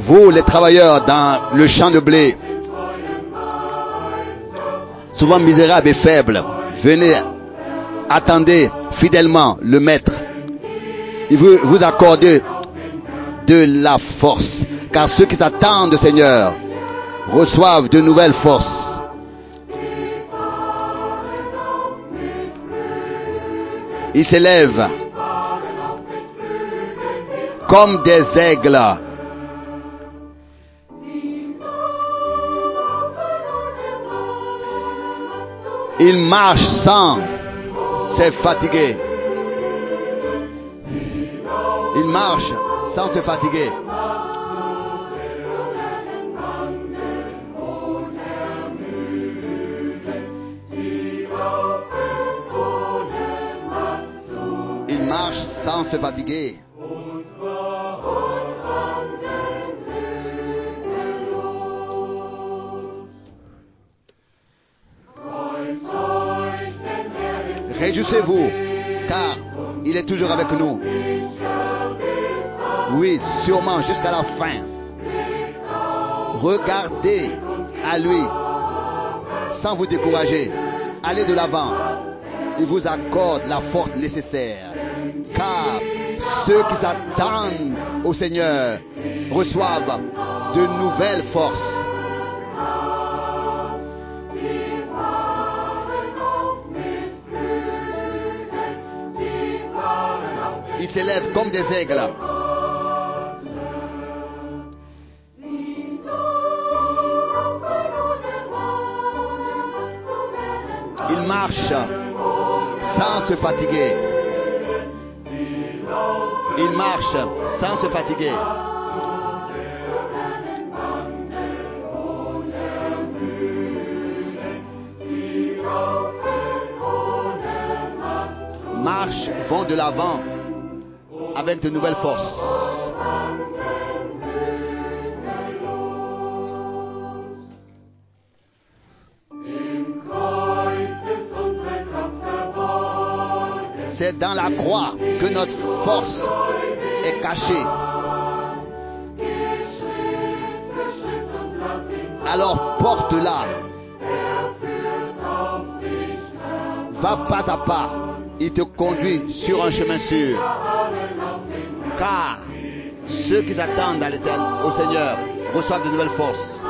Vous, les travailleurs dans le champ de blé, souvent misérables et faibles, venez, attendez fidèlement le maître. Il veut vous accorder de la force, car ceux qui s'attendent au Seigneur reçoivent de nouvelles forces. Ils s'élèvent comme des aigles. Ils marchent sans se fatiguer. Ils marchent sans se fatiguer. Ils marchent sans se fatiguer. Réjouissez-vous, car il est toujours avec nous. Oui, sûrement jusqu'à la fin. Regardez à lui sans vous décourager. Allez de l'avant. Il vous accorde la force nécessaire. Car ceux qui s'attendent au Seigneur reçoivent de nouvelles forces. Ils s'élèvent comme des aigles. Ils marchent sans se fatiguer. Ils marchent sans se fatiguer. Marchent, vont de l'avant avec de nouvelles forces. C'est dans la croix que notre force est cachée. Alors porte-la. Va pas à pas. Il te conduit sur un chemin sûr. Car ceux qui s'attendent au Seigneur reçoivent de nouvelles forces.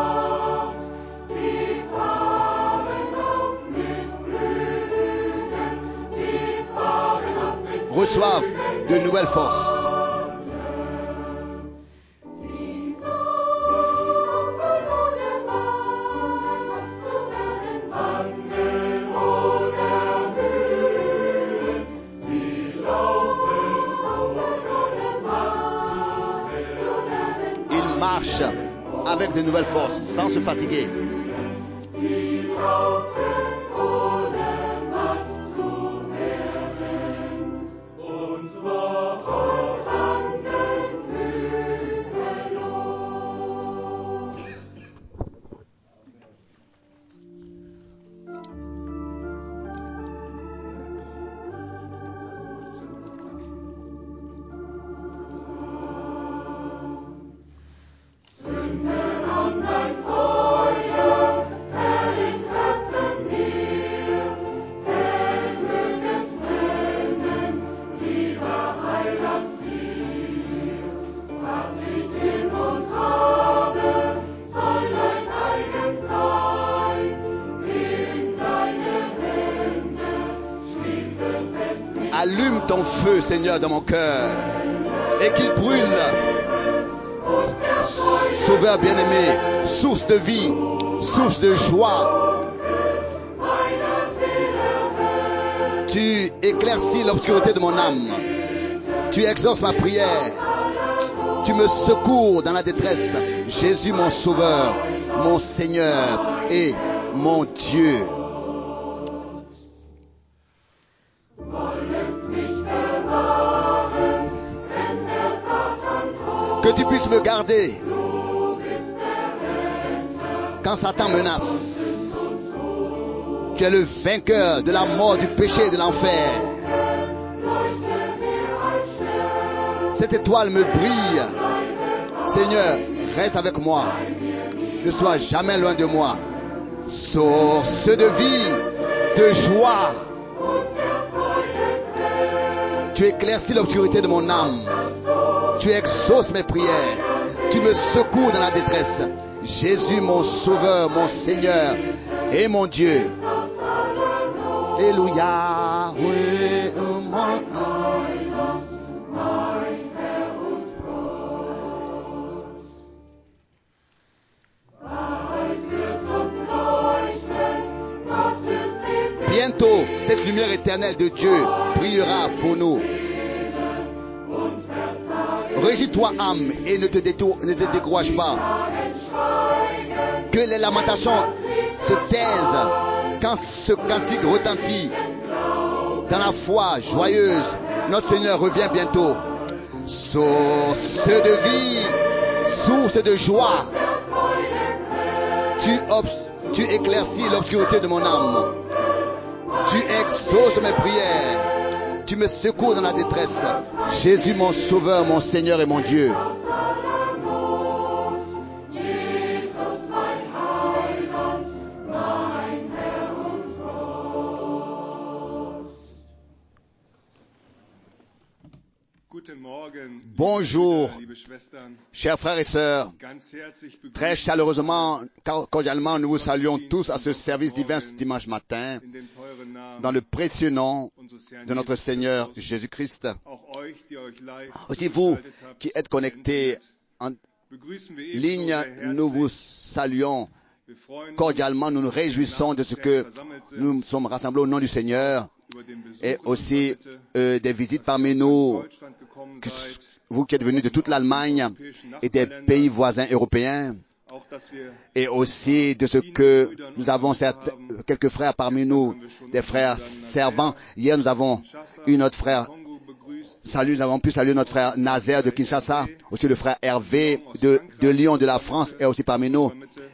Reçoivent de nouvelles forces. Ils marchent avec de nouvelles forces, sans se fatiguer. Allume ton feu, Seigneur, dans mon cœur, et qu'il brûle. Sauveur bien-aimé, source de vie, source de joie. Tu éclaircis l'obscurité de mon âme. Tu exauces ma prière. Tu me secours dans la détresse. Jésus, mon sauveur, mon Seigneur et mon Dieu. Que tu puisses me garder quand Satan menace. Tu es le vainqueur de la mort, du péché et de l'enfer. Cette étoile me brille Seigneur, reste avec moi. Ne sois jamais loin de moi. Source de vie, de joie. Tu éclaircis l'obscurité de mon âme. Tu exauces mes prières. Tu me secours dans la détresse. Jésus, mon Sauveur, mon Seigneur et mon Dieu. Alléluia. Oui, mon... Bientôt, cette lumière éternelle de Dieu brillera pour nous. Régis-toi, âme, et ne te décourage pas. Que les lamentations se taisent quand ce cantique retentit. Dans la foi joyeuse, notre Seigneur revient bientôt. Source de vie, source de joie. Tu éclaircis l'obscurité de mon âme. Tu exauces mes prières. Tu me secours dans la détresse. Jésus, mon Sauveur, mon Seigneur et mon Dieu. Bonjour, chers frères et sœurs. Très chaleureusement, cordialement, nous vous saluons tous à ce service divin ce dimanche matin, dans le précieux nom de notre Seigneur Jésus-Christ. Aussi vous qui êtes connectés en ligne, nous vous saluons cordialement. Nous nous réjouissons de ce que nous sommes rassemblés au nom du Seigneur. Et aussi des visites parmi nous, vous qui êtes venus de toute l'Allemagne et des pays voisins européens, et aussi de ce que nous avons quelques frères parmi nous, des frères servants. Hier, nous avons eu notre frère nous avons pu saluer notre frère Nazaire de Kinshasa, aussi le frère Hervé de Lyon de la France est aussi parmi nous.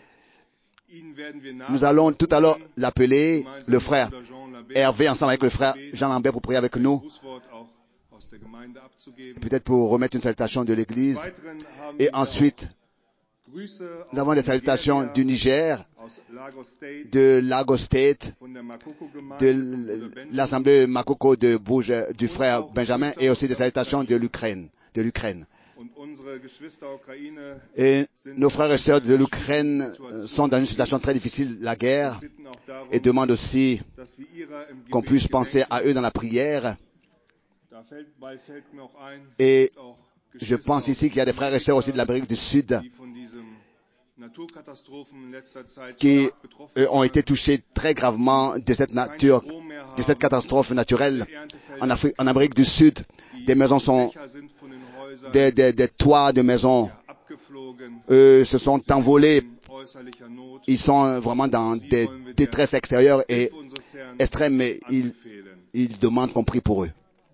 Nous allons tout à l'heure l'appeler le frère Hervé ensemble avec le frère Jean Lambert pour prier avec nous. Peut-être pour remettre une salutation de l'Église. Et ensuite, nous avons les salutations du Niger, de Lagos State, de l'Assemblée Makoko de Bouge, du frère Benjamin, et aussi des salutations de l'Ukraine. Et nos frères et sœurs de l'Ukraine sont dans une situation très difficile, la guerre, et demandent aussi qu'on puisse penser à eux dans la prière. Et je pense ici qu'il y a des frères et sœurs aussi de l'Amérique du Sud qui ont été touchés très gravement de cette nature, de cette catastrophe naturelle. En Amérique du Sud, des maisons sont, des toits de maisons se sont envolés. Ils sont vraiment dans des détresses extérieures et extrêmes, mais ils demandent qu'on prie pour eux.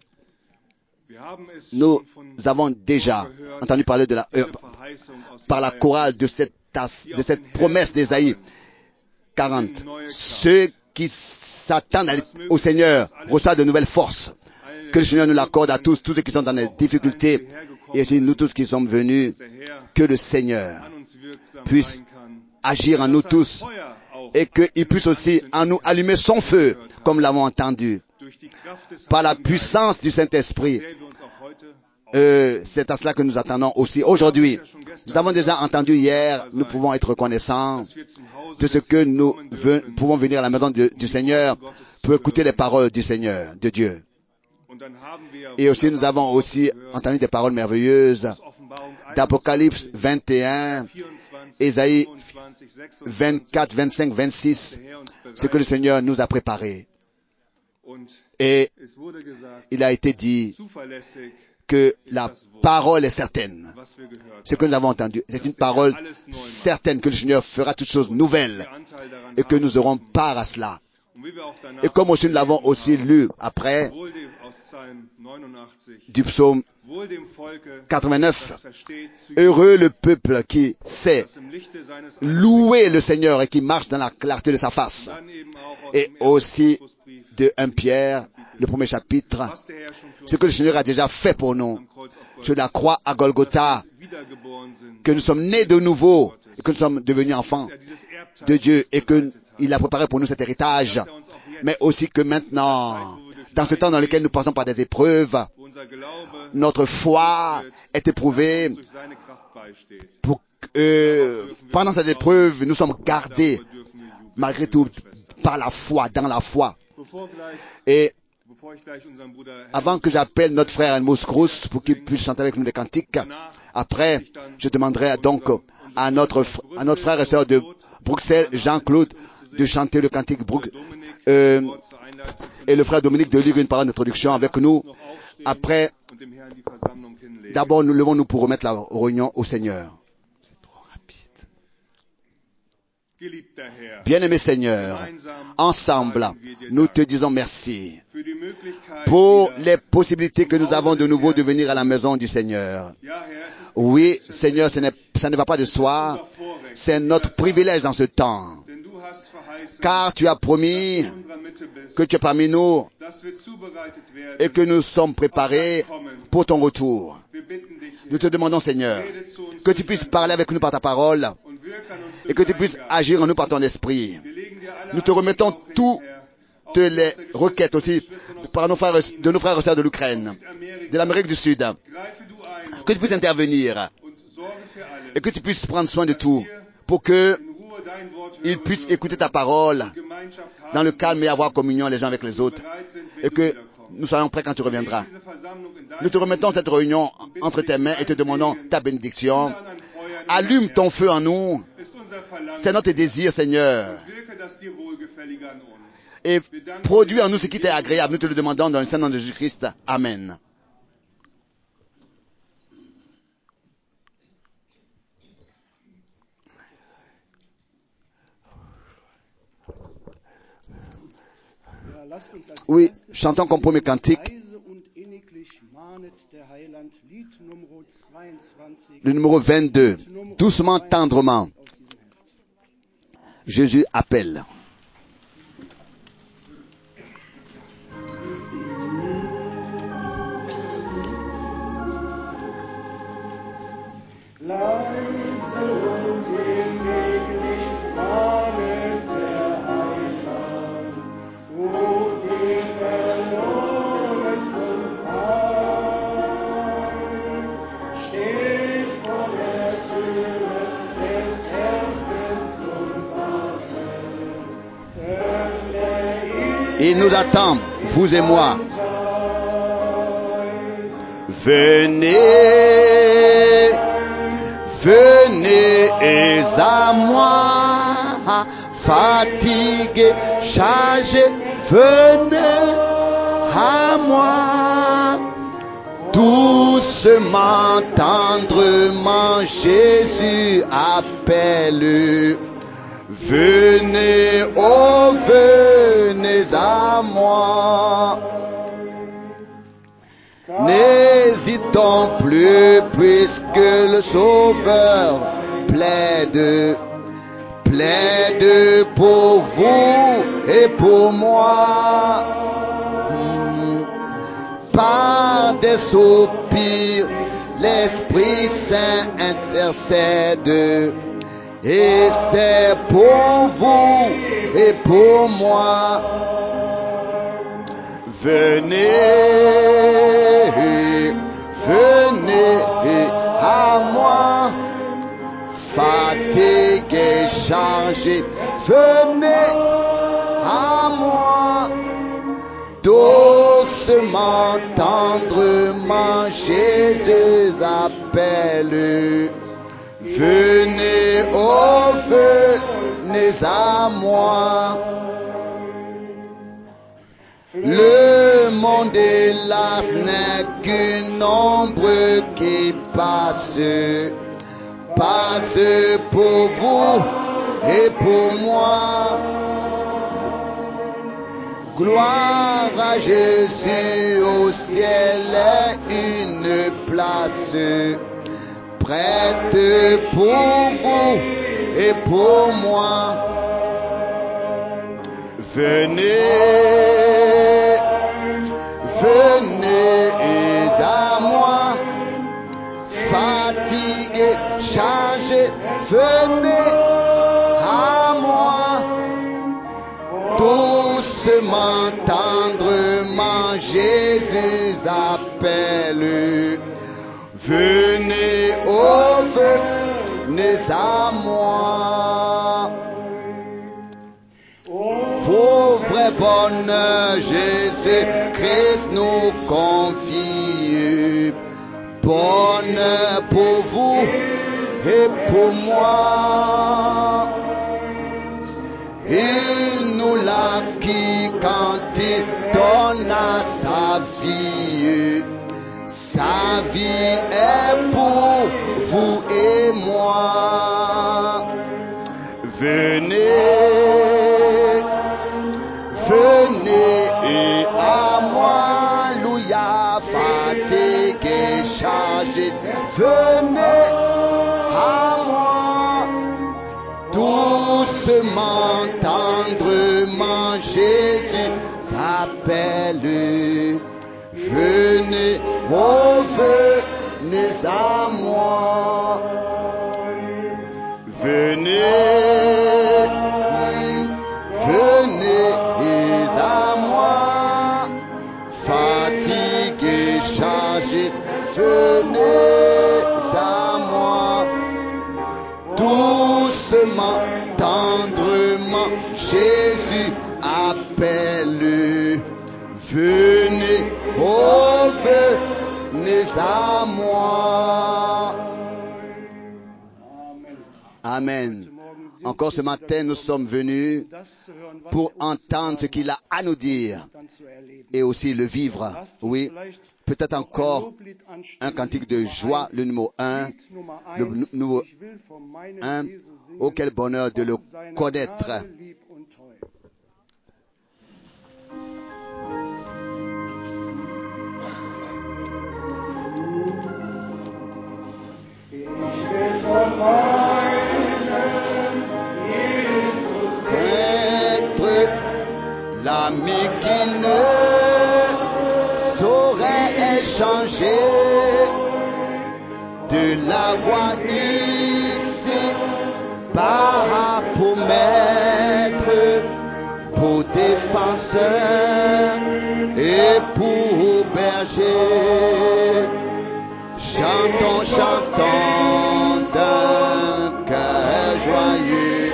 Nous avons déjà entendu parler par la chorale de cette promesse d'Ésaïe 40. Ceux qui s'attendent au Seigneur reçoivent de nouvelles forces. Que le Seigneur nous l'accorde à tous ceux qui sont dans des difficultés. Et aussi nous tous qui sommes venus, que le Seigneur puisse agir en nous tous et qu'il puisse aussi en nous allumer son feu, comme l'avons entendu, par la puissance du Saint-Esprit. C'est à cela que nous attendons aussi aujourd'hui. Nous avons déjà entendu hier, nous pouvons être reconnaissants de ce que nous pouvons venir à la maison du Seigneur pour écouter les paroles du Seigneur, de Dieu. Et aussi nous avons aussi entendu des paroles merveilleuses d'Apocalypse 21, Ésaïe 24, 25, 26, ce que le Seigneur nous a préparé. Et il a été dit que la parole est certaine. Ce que nous avons entendu, c'est une parole certaine que le Seigneur fera toutes choses nouvelles et que nous aurons part à cela. Et comme aussi nous l'avons aussi lu après du psaume 89, heureux le peuple qui sait louer le Seigneur et qui marche dans la clarté de sa face. Et aussi de 1 Pierre, le premier chapitre, ce que le Seigneur a déjà fait pour nous sur la croix à Golgotha. que nous sommes nés de nouveau et que nous sommes devenus enfants de Dieu et qu'il a préparé pour nous cet héritage, mais aussi que maintenant, dans ce temps dans lequel nous passons par des épreuves, notre foi est éprouvée pour pendant cette épreuve, nous sommes gardés malgré tout par la foi, dans la foi. Et avant que j'appelle notre frère Helmut Cruz pour qu'il puisse chanter avec nous des cantiques, après, je demanderai donc à notre frère et sœur de Bruxelles, Jean-Claude, de chanter le cantique et le frère Dominique de lire une parole d'introduction avec nous. Après, d'abord, nous levons-nous pour remettre la réunion au Seigneur. Bien-aimé Seigneur, ensemble, nous te disons merci pour les possibilités que nous avons de nouveau de venir à la maison du Seigneur. Oui, Seigneur, ça ne va pas de soi, c'est notre privilège dans ce temps, car tu as promis que tu es parmi nous et que nous sommes préparés pour ton retour. Nous te demandons, Seigneur, que tu puisses parler avec nous par ta parole et que tu puisses agir en nous par ton esprit. Nous te remettons toutes les requêtes aussi de nos frères et sœurs de l'Ukraine, de l'Amérique du Sud. Que tu puisses intervenir et que tu puisses prendre soin de tout pour qu'ils puissent écouter ta parole dans le calme et avoir communion les uns avec les autres et que nous soyons prêts quand tu reviendras. Nous te remettons cette réunion entre tes mains et te demandons ta bénédiction. Allume ton feu en nous. C'est notre désir, Seigneur. Et produis en nous ce qui t'est agréable. Nous te le demandons dans le Saint-Nom de Jésus-Christ. Amen. Oui, chantons comme premier cantique le numéro 22. Doucement, tendrement. Jésus appelle. Leise und hinweglich mahnet der Heiland, ruft die Verlorenen zum Heil. Steht vor der Türe des Herzens und wartet, öffne Il nous attend, vous et moi. Venez, venez à moi, fatigués, chargés, venez à moi. Doucement, tendrement, Jésus appelle. Venez, oh, venez à moi. N'hésitons plus puisque le Sauveur plaide pour vous et pour moi. Par des soupirs, l'Esprit Saint intercède. Et c'est pour vous et pour moi. Venez, venez à moi, fatigués, chargés, venez à moi, doucement, tendrement, Jésus appelle. Venez, oh, venez à moi. Le monde hélas n'est qu'une ombre qui passe pour vous et pour moi. Gloire à Jésus, au ciel est une place prête pour vous et pour moi. Venez, venez à moi, fatigués, chargés. venez à moi, doucement, tendrement, Jésus appelle. Venez, oh, venez à moi. Pour vrai bonheur, Jésus-Christ nous confie. Bonheur pour vous et pour moi. Il nous l'acquit quand il donna sa vie. Sa vie est pour vous et moi. Venez, venez à moi, louia, fatigué, chargé. Venez à moi, doucement, tendrement, Jésus s'appelle. Venez, oh, venez à moi. Venez, venez à moi, fatigué, chargé, venez à moi, doucement, tendrement, Jésus appelle. Venez, oh, venez à moi. Amen. Encore ce matin, nous sommes venus pour entendre ce qu'il a à nous dire et aussi le vivre. Oui, peut-être encore un cantique de joie, le numéro 1, le numéro 1. Oh, quel bonheur de le connaître. Être l'ami qui ne saurait échanger de la voix ici par pour maître, pour défenseur et pour berger. Chantons, chantons d'un cœur joyeux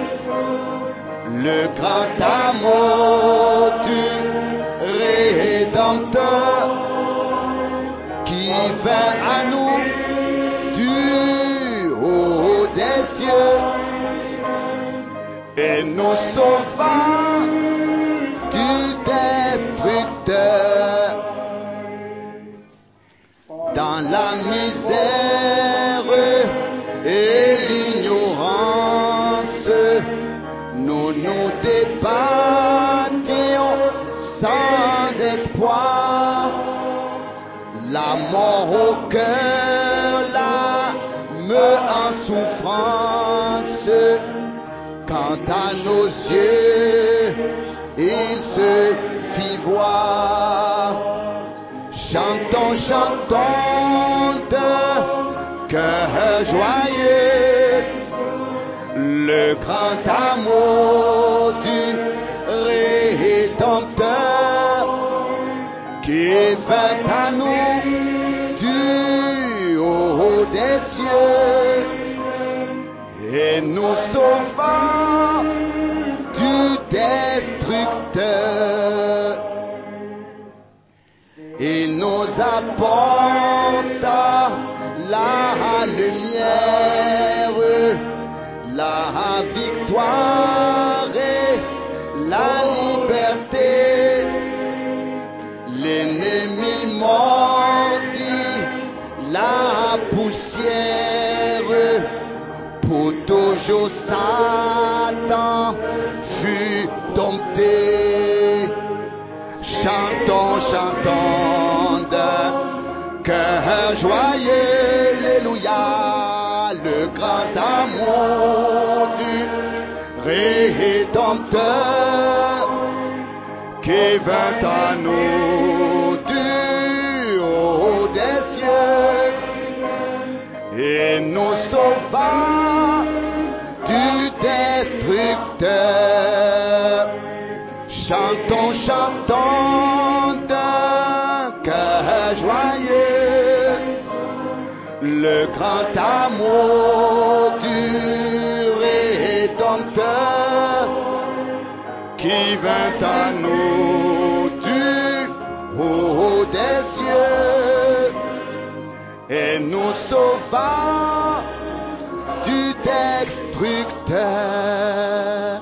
le grand amour du Rédempteur qui vint à nous du haut des cieux et nous sauva du destructeur. Dans la misère et l'ignorance, nous nous débattions sans espoir. La mort au cœur, l'âme en souffrance. Quant à nos yeux, il se fit voir. Chantons, chantons d'un cœur joyeux le grand amour du Rédempteur qui vint à nous du haut des cieux et nous sauva du destructeur. Il nous apporta la lumière, la victoire et la liberté. L'ennemi mordit la poussière, pour toujours Satan fut dompté. Chantons, chantons d'un cœur joyeux, alléluia, le grand amour du Rédempteur qui vint à nous du haut des cieux et nous sauva Chantons, chantons d'un cœur joyeux le grand amour du Rédempteur qui vint à nous du haut des cieux et nous sauva du destructeur.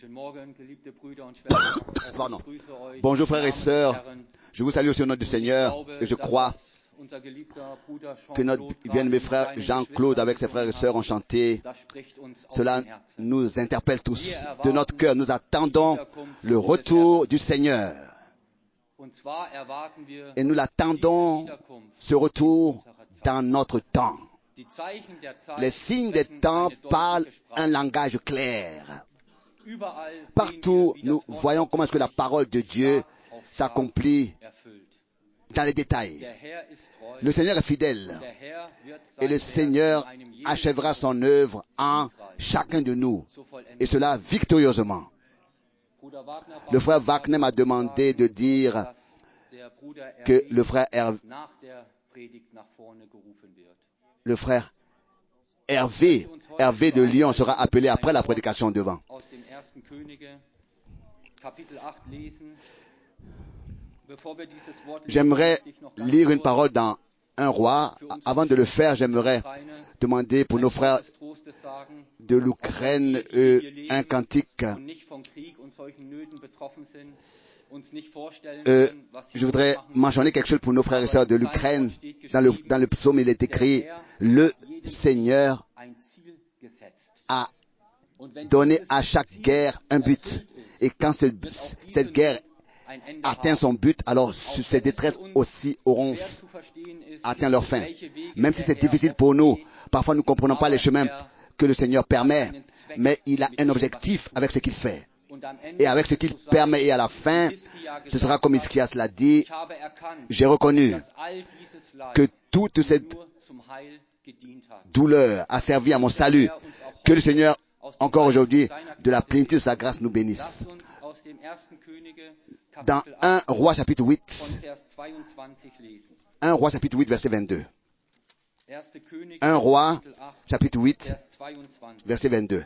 Pardon. Bonjour frères et sœurs, je vous salue au nom du Seigneur et je crois que notre bien-aimé frère Jean-Claude avec ses frères et sœurs ont chanté. Cela nous interpelle tous. De notre cœur, nous attendons le retour du Seigneur. Et nous l'attendons, ce retour, dans notre temps. Les signes des temps parlent un langage clair. Partout, nous voyons comment est-ce que la parole de Dieu s'accomplit dans les détails. Le Seigneur est fidèle et le Seigneur achèvera son œuvre en chacun de nous, et cela victorieusement. Le frère Wagner m'a demandé de dire que le frère Hervé de Lyon sera appelé après la prédication devant. J'aimerais lire une parole dans un roi. Avant de le faire, j'aimerais demander pour nos frères de l'Ukraine un cantique. Je voudrais mentionner quelque chose pour nos frères et sœurs de l'Ukraine. Dans le psaume, il est écrit « Le Seigneur a donné à chaque guerre un but. Et quand cette guerre atteint son but, alors ces détresses aussi auront atteint leur fin. Même si c'est difficile pour nous, parfois nous ne comprenons pas les chemins que le Seigneur permet, mais il a un objectif avec ce qu'il fait. Et avec ce qu'il permet, et à la fin, ce sera comme Hisquias l'a dit, j'ai reconnu que toute cette douleur a servi à mon salut. Que le Seigneur, encore aujourd'hui, de la plénitude de sa grâce nous bénisse. Dans 1 Roi chapitre 8, 1 Roi chapitre 8, verset 22. 1 Roi chapitre 8, verset 22.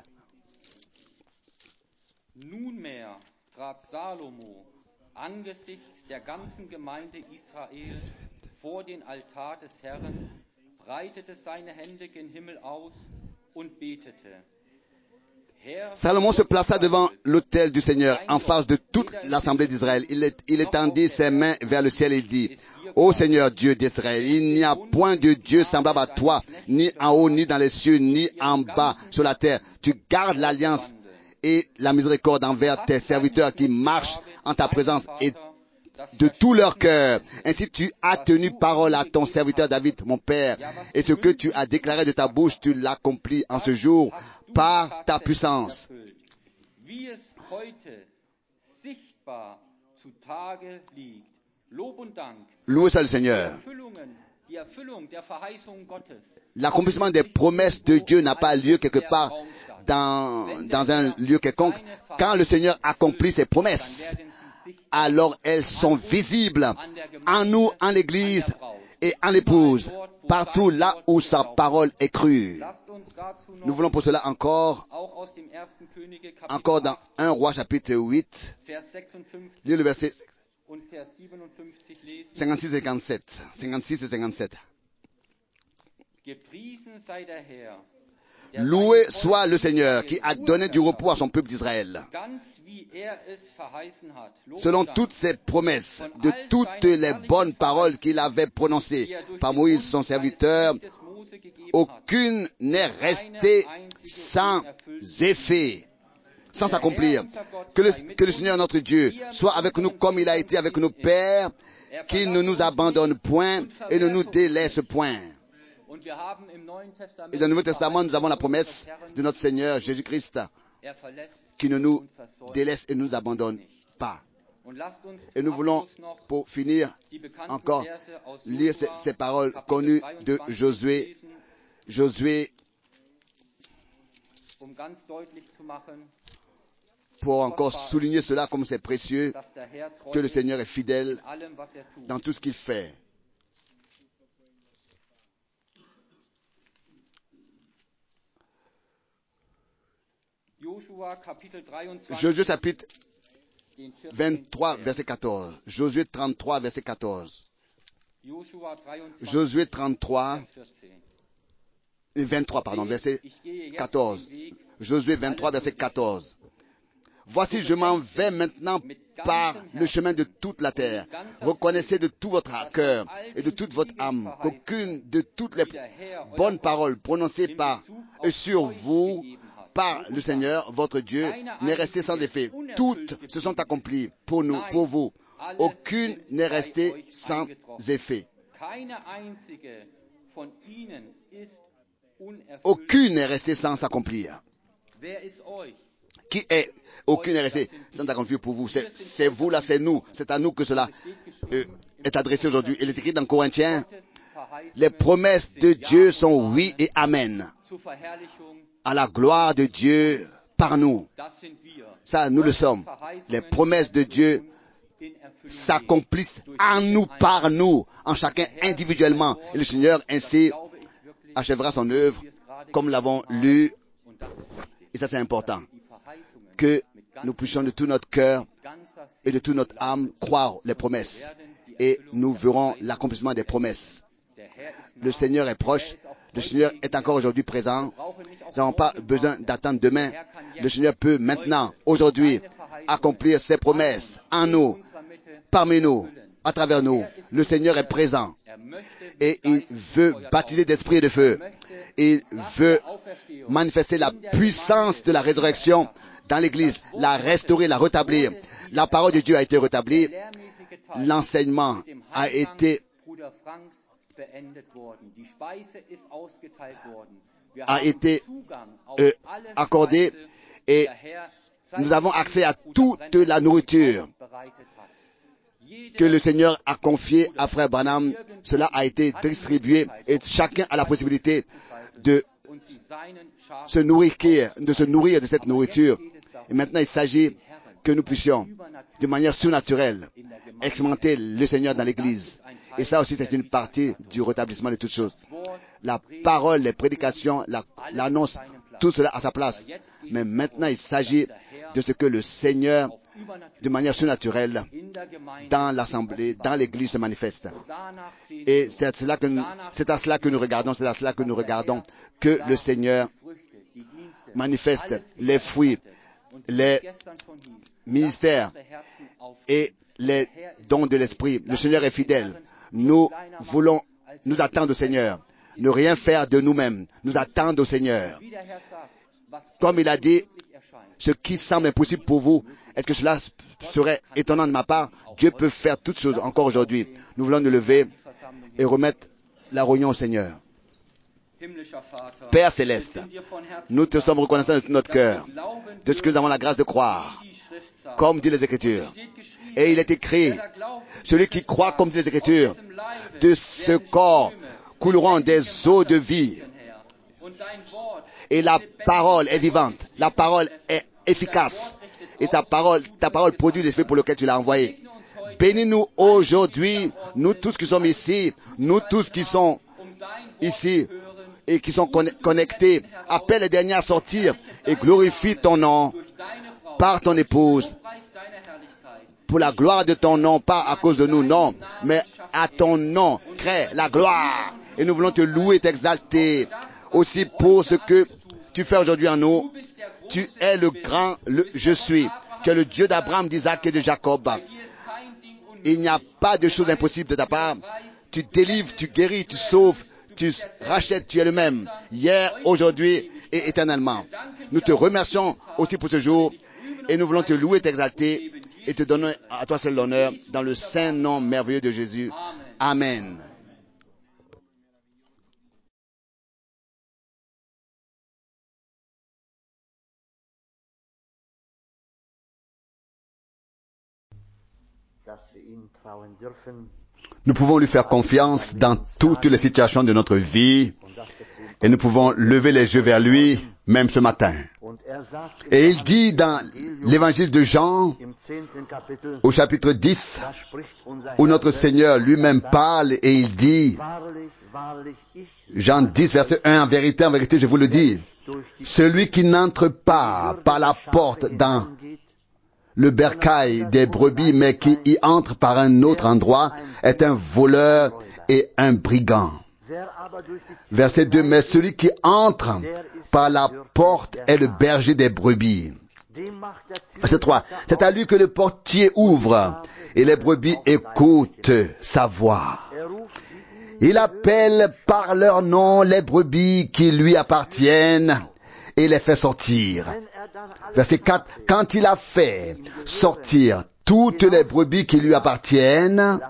Nunmehr trat Salomo angesichts der ganzen Gemeinde Israel vor den Altar des Herrn, breitete seine Hände gen Himmel aus und betete. Salomon se plaça devant l'autel du Seigneur en face de toute l'assemblée d'Israël. Il étendit ses mains vers le ciel et dit, ô Seigneur Dieu d'Israël, il n'y a point de Dieu semblable à toi, ni en haut, ni dans les cieux, ni en bas sur la terre. Tu gardes l'alliance et la miséricorde envers tes serviteurs qui marchent en ta présence et de tout leur cœur. Ainsi tu as tenu parole à ton serviteur David, mon père, et ce que tu as déclaré de ta bouche, tu l'accomplis en ce jour par ta puissance. Loué soit le Seigneur. L'accomplissement des promesses de Dieu n'a pas lieu quelque part dans un lieu quelconque. Quand le Seigneur accomplit ses promesses, alors elles sont visibles en nous, en l'Église et en l'épouse, partout là où sa parole est crue. Nous voulons pour cela encore dans 1 Roi chapitre 8, lire le verset 56 et 57. Loué soit le Seigneur qui a donné du repos à son peuple d'Israël, selon toutes ses promesses, de toutes les bonnes paroles qu'il avait prononcées par Moïse son serviteur. Aucune n'est restée sans effet, sans s'accomplir. Que le Seigneur notre Dieu soit avec nous comme il a été avec nos pères, qu'il ne nous abandonne point et ne nous délaisse point. Et dans le Nouveau Testament, nous avons la promesse de notre Seigneur Jésus-Christ qui ne nous délaisse et ne nous abandonne pas. Et nous voulons, pour finir, encore lire ces paroles connues de Josué. Josué, pour encore souligner cela comme c'est précieux, que le Seigneur est fidèle dans tout ce qu'il fait. Josué chapitre 23, verset 14. Josué 33, verset 14. Josué 33, 23, pardon, verset 14. Josué 23, verset 14. voici, je m'en vais maintenant par le chemin de toute la terre. Reconnaissez de tout votre cœur et de toute votre âme qu'aucune de toutes les bonnes paroles prononcées sur vous par le Seigneur, votre Dieu, n'est restée sans effet. Toutes se sont accomplies pour nous, pour vous. Aucune n'est restée sans effet. Aucune n'est restée sans s'accomplir. Qui est? Aucune n'est restée sans accomplir pour vous. C'est vous là, c'est nous. C'est à nous que cela est adressé aujourd'hui. Il est écrit dans Corinthiens, les promesses de Dieu sont oui et amen. À la gloire de Dieu par nous. Ça, nous le sommes. Les promesses de Dieu s'accomplissent en nous, par nous, en chacun individuellement. Et le Seigneur ainsi achèvera son œuvre, comme l'avons lu. Et ça, c'est important. Que nous puissions de tout notre cœur et de toute notre âme croire les promesses. Et nous verrons l'accomplissement des promesses. Le Seigneur est proche. Le Seigneur est encore aujourd'hui présent. Nous n'avons pas besoin d'attendre demain. Le Seigneur peut maintenant, aujourd'hui, accomplir ses promesses en nous, parmi nous, à travers nous. Le Seigneur est présent. Et il veut baptiser d'esprit et de feu. Il veut manifester la puissance de la résurrection dans l'Église, la restaurer, la rétablir. La parole de Dieu a été rétablie. L'enseignement a été accordé et nous avons accès à toute la nourriture que le Seigneur a confiée à Frère Branham. Cela a été distribué et chacun a la possibilité de se nourrir de cette nourriture. Et maintenant, il s'agit que nous puissions, de manière surnaturelle, expérimenter le Seigneur dans l'Église. Et ça aussi, c'est une partie du rétablissement de toutes choses. La parole, les prédications, l'annonce, tout cela à sa place. Mais maintenant, il s'agit de ce que le Seigneur, de manière surnaturelle, dans l'Assemblée, dans l'Église se manifeste. Et c'est à cela que nous regardons, que le Seigneur manifeste les fruits, les ministères et les dons de l'Esprit. Le Seigneur est fidèle. Nous voulons nous attendre au Seigneur. Ne rien faire de nous-mêmes. Nous attendre au Seigneur. Comme il a dit, ce qui semble impossible pour vous, est-ce que cela serait étonnant de ma part? Dieu peut faire toutes choses encore aujourd'hui. Nous voulons nous lever et remettre la réunion au Seigneur. Père céleste, nous te sommes reconnaissants de tout notre cœur, de ce que nous avons la grâce de croire, comme dit les Écritures. Et il est écrit, celui qui croit comme dit les Écritures, de ce corps couleront des eaux de vie. Et la parole est vivante, la parole est efficace, et ta parole produit l'esprit pour lequel tu l'as envoyé. Bénis-nous aujourd'hui, nous tous qui sommes ici, nous tous qui sont ici et qui sont connectés. Appelle les derniers à sortir et glorifie ton nom par ton épouse. Pour la gloire de ton nom, pas à cause de nous, non, mais à ton nom, crée la gloire. Et nous voulons te louer et t'exalter aussi pour ce que tu fais aujourd'hui en nous. Tu es le grand je suis. Tu es le Dieu d'Abraham, d'Isaac et de Jacob. Il n'y a pas de chose impossible de ta part. Tu délivres, tu guéris, tu sauves, tu rachètes, tu es le même, hier, aujourd'hui et éternellement. Nous te remercions aussi pour ce jour et nous voulons te louer, t'exalter et te donner à toi seul l'honneur dans le saint nom merveilleux de Jésus. Amen. Nous pouvons lui faire confiance dans toutes les situations de notre vie et nous pouvons lever les yeux vers lui, même ce matin. Et il dit dans l'évangile de Jean, au chapitre 10, où notre Seigneur lui-même parle et il dit, Jean 10, verset 1, en vérité, je vous le dis, celui qui n'entre pas par la porte dans le bercail des brebis, mais qui y entre par un autre endroit, est un voleur et un brigand. Verset 2, mais celui qui entre par la porte est le berger des brebis. Verset 3. C'est à lui que le portier ouvre et les brebis écoutent sa voix. Il appelle par leur nom les brebis qui lui appartiennent et les fait sortir. Verset 4. Quand il a fait sortir toutes les brebis qui lui appartiennent,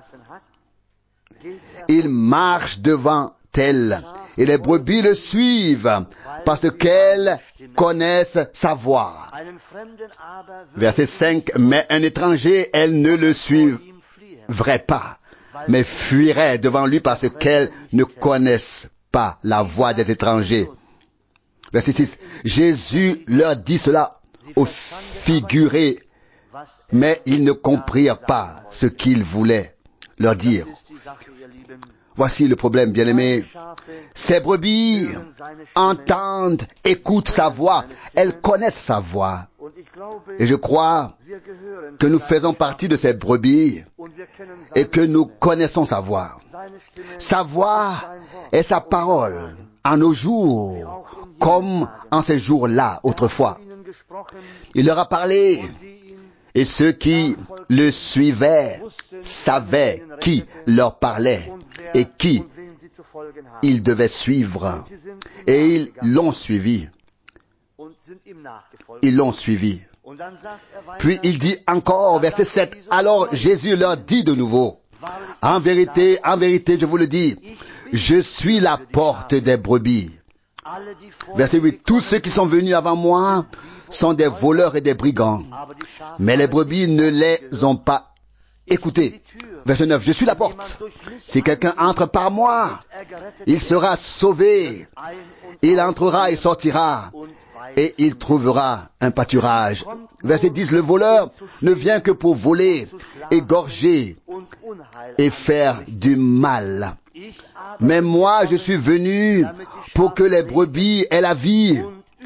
il marche devant elles et les brebis le suivent parce qu'elles connaissent sa voix. Verset 5. Mais un étranger, elles ne le suivrait pas, mais fuiraient devant lui parce qu'elles ne connaissent pas la voix des étrangers. Verset 6. Jésus leur dit cela au figuré, mais ils ne comprirent pas ce qu'il voulait leur dire. Voici le problème, bien-aimés. Ces brebis entendent, écoutent sa voix. Elles connaissent sa voix. Et je crois que nous faisons partie de ces brebis et que nous connaissons sa voix. Sa voix est sa parole en nos jours, comme en ces jours-là autrefois. Il leur a parlé. Et ceux qui le suivaient savaient qui leur parlait et qui ils devaient suivre. Et ils l'ont suivi. Ils l'ont suivi. Puis il dit encore, verset 7, alors Jésus leur dit de nouveau, en vérité, je vous le dis, je suis la porte des brebis. Verset 8, tous ceux qui sont venus avant moi sont des voleurs et des brigands, mais les brebis ne les ont pas écoutés. Verset 9, je suis la porte. Si quelqu'un entre par moi, il sera sauvé. Il entrera et sortira, et il trouvera un pâturage. Verset 10, le voleur ne vient que pour voler, égorger et faire du mal. Mais moi, je suis venu pour que les brebis aient la vie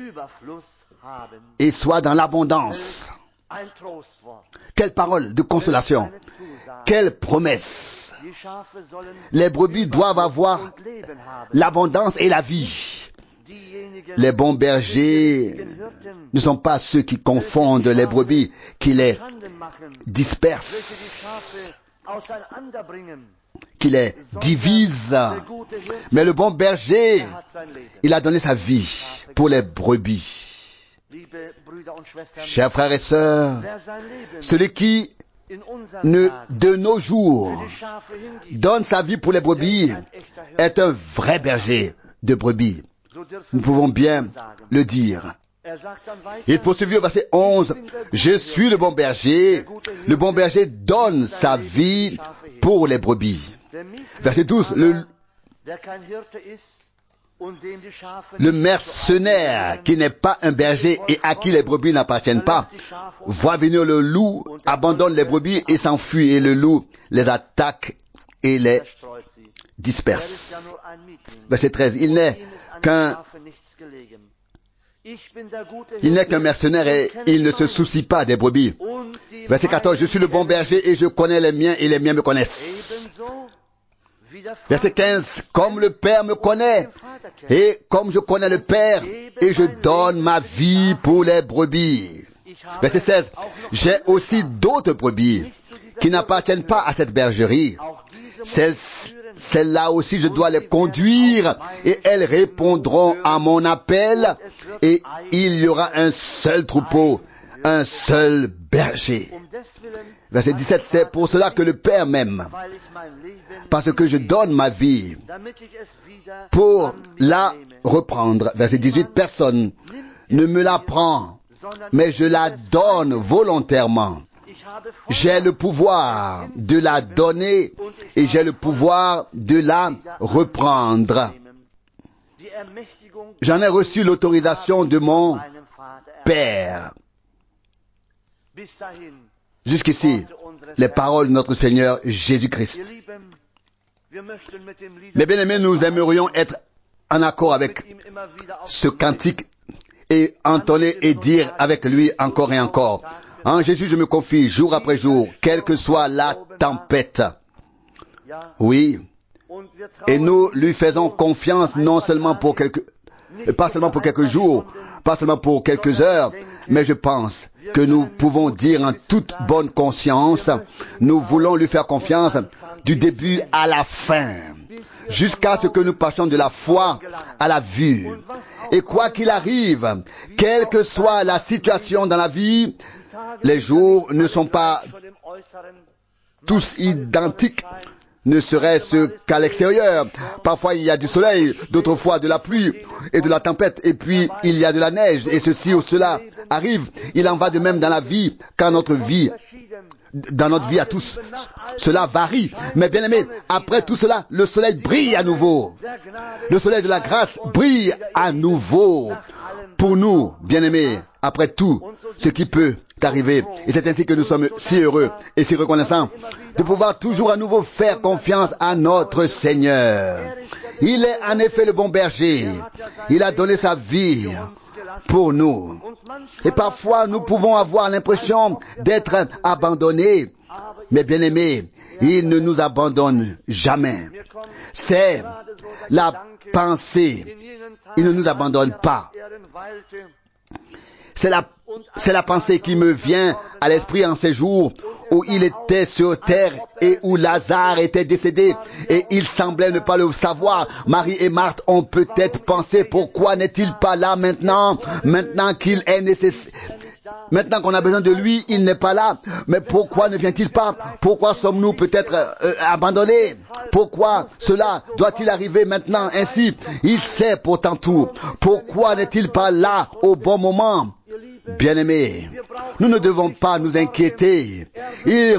et soient dans l'abondance. Quelle parole de consolation! Quelle promesse! Les brebis doivent avoir l'abondance et la vie. Les bons bergers ne sont pas ceux qui confondent les brebis, qui les dispersent, qui les divisent. Mais le bon berger, il a donné sa vie pour les brebis. Chers frères et sœurs, celui qui de nos jours donne sa vie pour les brebis est un vrai berger de brebis. Nous pouvons bien le dire. Il poursuivit au verset 11, je suis le bon berger donne sa vie pour les brebis. Verset 12, le mercenaire qui n'est pas un berger et à qui les brebis n'appartiennent pas, voit venir le loup, abandonne les brebis et s'enfuit, et le loup les attaque et les disperse. Verset 13, il n'est qu'un mercenaire et il ne se soucie pas des brebis. Verset 14, je suis le bon berger et je connais les miens et les miens me connaissent. Verset 15, comme le Père me connaît et comme je connais le Père et je donne ma vie pour les brebis. Verset 16, j'ai aussi d'autres brebis qui n'appartiennent pas à cette bergerie. Celles-là aussi je dois les conduire et elles répondront à mon appel et il y aura un seul troupeau, un seul berger. Verset 17, c'est pour cela que le Père m'aime, parce que je donne ma vie pour la reprendre. Verset 18, personne ne me la prend, mais je la donne volontairement. J'ai le pouvoir de la donner et j'ai le pouvoir de la reprendre. J'en ai reçu l'autorisation de mon Père. Jusqu'ici, les paroles de notre Seigneur Jésus-Christ. Mais bien aimés, nous aimerions être en accord avec ce cantique et entonner et dire avec lui encore et encore. En Jésus, je me confie jour après jour, quelle que soit la tempête. Oui. Et nous lui faisons confiance non seulement pour pas seulement pour quelques jours, pas seulement pour quelques heures, mais je pense que nous pouvons dire en toute bonne conscience, nous voulons lui faire confiance du début à la fin, jusqu'à ce que nous passions de la foi à la vue. Et quoi qu'il arrive, quelle que soit la situation dans la vie, les jours ne sont pas tous identiques, ne serait-ce qu'à l'extérieur. Parfois il y a du soleil, d'autres fois de la pluie et de la tempête, et puis il y a de la neige, et ceci ou cela arrive. Il en va de même dans la vie, dans notre vie à tous. Cela varie. Mais bien aimé, après tout cela, le soleil brille à nouveau. Le soleil de la grâce brille à nouveau pour nous, bien aimés, après tout ce qui peut arriver. Et c'est ainsi que nous sommes si heureux et si reconnaissants de pouvoir toujours à nouveau faire confiance à notre Seigneur. Il est en effet le bon berger. Il a donné sa vie pour nous. Et parfois, nous pouvons avoir l'impression d'être abandonnés. Mais bien aimés, il ne nous abandonne jamais. C'est la pensée. Il ne nous abandonne pas. C'est la pensée qui me vient à l'esprit en ces jours où il était sur terre et où Lazare était décédé et il semblait ne pas le savoir. Marie et Marthe ont peut-être pensé, pourquoi n'est-il pas là maintenant qu'il est nécessaire? Maintenant qu'on a besoin de lui, il n'est pas là. Mais pourquoi ne vient-il pas? Pourquoi sommes-nous peut-être abandonnés? Pourquoi cela doit-il arriver maintenant ainsi? Il sait pourtant tout. Pourquoi n'est-il pas là au bon moment? Bien-aimés, nous ne devons pas nous inquiéter. Il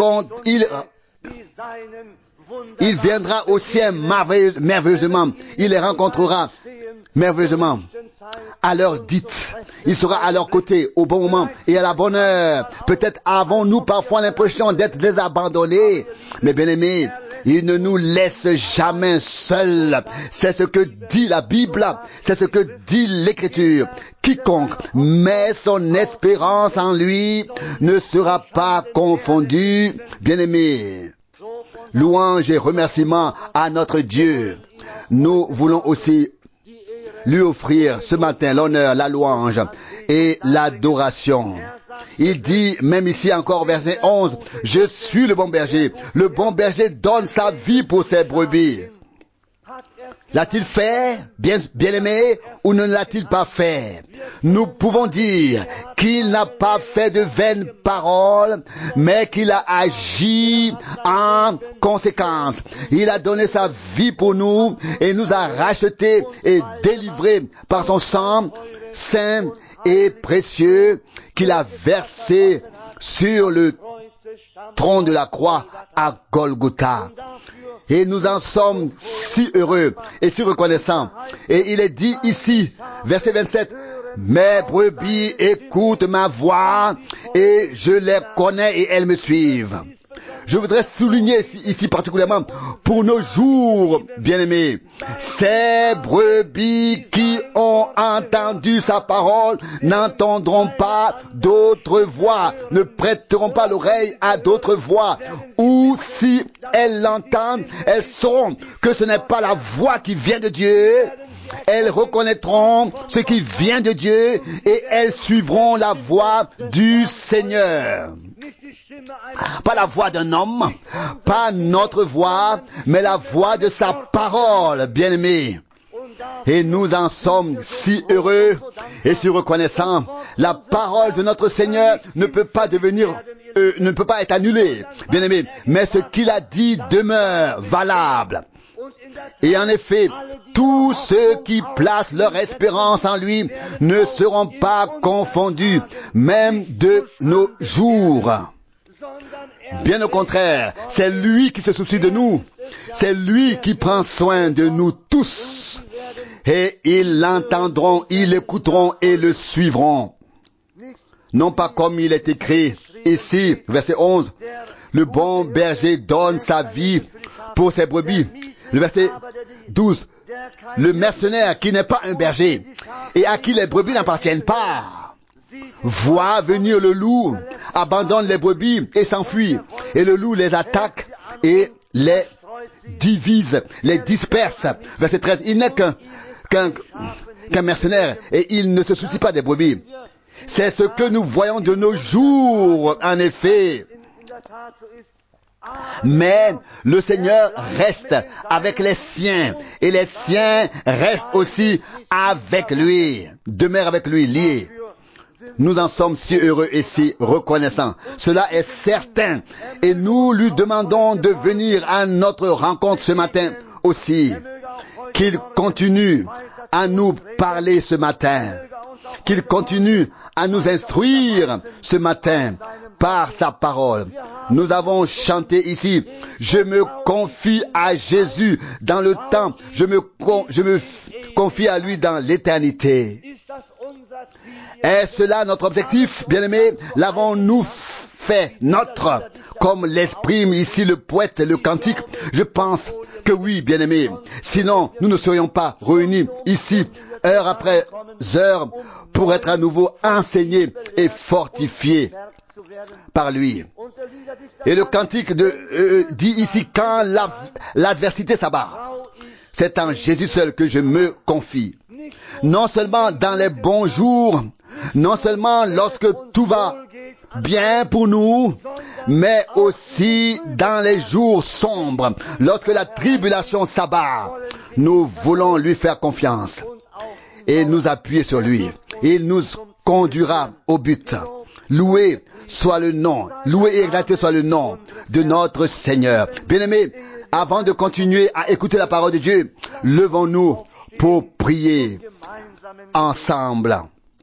viendra au ciel merveilleusement. Il les rencontrera merveilleusement. À l'heure dite, il sera à leur côté au bon moment et à la bonne heure. Peut-être avons-nous parfois l'impression d'être désabandonnés, mais bien aimés, il ne nous laisse jamais seuls. C'est ce que dit la Bible, c'est ce que dit l'Écriture. Quiconque met son espérance en lui ne sera pas confondu. Bien aimés, louange et remerciements à notre Dieu. Nous voulons aussi lui offrir ce matin l'honneur, la louange et l'adoration. Il dit, même ici encore, verset 11, « Je suis le bon berger. Le bon berger donne sa vie pour ses brebis. » L'a-t-il fait, bien-aimé, ou ne l'a-t-il pas fait? Nous pouvons dire qu'il n'a pas fait de vaines paroles, mais qu'il a agi en conséquence. Il a donné sa vie pour nous et nous a rachetés et délivrés par son sang saint et précieux qu'il a versé sur le tronc de la croix à Golgotha. Et nous en sommes si heureux et si reconnaissants. Et il est dit ici, verset 27, « Mes brebis écoutent ma voix et je les connais et elles me suivent. » Je voudrais souligner ici particulièrement pour nos jours, bien-aimés, ces brebis qui ont entendu sa parole n'entendront pas d'autres voix, ne prêteront pas l'oreille à d'autres voix. Ou si elles l'entendent, elles sauront que ce n'est pas la voix qui vient de Dieu. Elles reconnaîtront ce qui vient de Dieu et elles suivront la voix du Seigneur. Pas la voix d'un homme, pas notre voix, mais la voix de sa parole, bien-aimés. Et nous en sommes si heureux et si reconnaissants. La parole de notre Seigneur ne peut pas être annulée, bien-aimés. Mais ce qu'il a dit demeure valable. Et en effet, tous ceux qui placent leur espérance en lui ne seront pas confondus, même de nos jours. Bien au contraire, c'est lui qui se soucie de nous. C'est lui qui prend soin de nous tous. Et ils l'entendront, ils l'écouteront et le suivront. Non pas comme il est écrit ici, verset 11, « Le bon berger donne sa vie pour ses brebis. » Le verset 12, « Le mercenaire qui n'est pas un berger et à qui les brebis n'appartiennent pas, voit venir le loup, abandonne les brebis et s'enfuit. Et le loup les attaque et les divise, les disperse. » Verset 13, « Il n'est qu'un mercenaire et il ne se soucie pas des brebis. C'est ce que nous voyons de nos jours, en effet. Mais le Seigneur reste avec les siens et les siens restent aussi avec lui, demeurent avec lui, liés. Nous en sommes si heureux et si reconnaissants. Cela est certain. Et nous lui demandons de venir à notre rencontre ce matin aussi. Qu'il continue à nous parler ce matin. Qu'il continue à nous instruire ce matin par sa parole. Nous avons chanté ici, je me confie à Jésus dans le temps, je me confie à lui dans l'éternité. Est-ce là notre objectif, bien-aimés? L'avons-nous fait notre, comme l'exprime ici le poète et le cantique? Je pense que oui, bien-aimés. Sinon, nous ne serions pas réunis ici, heure après heure, pour être à nouveau enseignés et fortifiés par lui. Et le cantique dit ici, quand l'adversité s'abat, c'est en Jésus seul que je me confie. Non seulement dans les bons jours, non seulement lorsque tout va bien pour nous, mais aussi dans les jours sombres, lorsque la tribulation s'abat, nous voulons lui faire confiance et nous appuyer sur lui. Il nous conduira au but. Loué soit le nom, loué et exalté soit le nom de notre Seigneur. Bien-aimés, avant de continuer à écouter la parole de Dieu, levons-nous pour prier ensemble.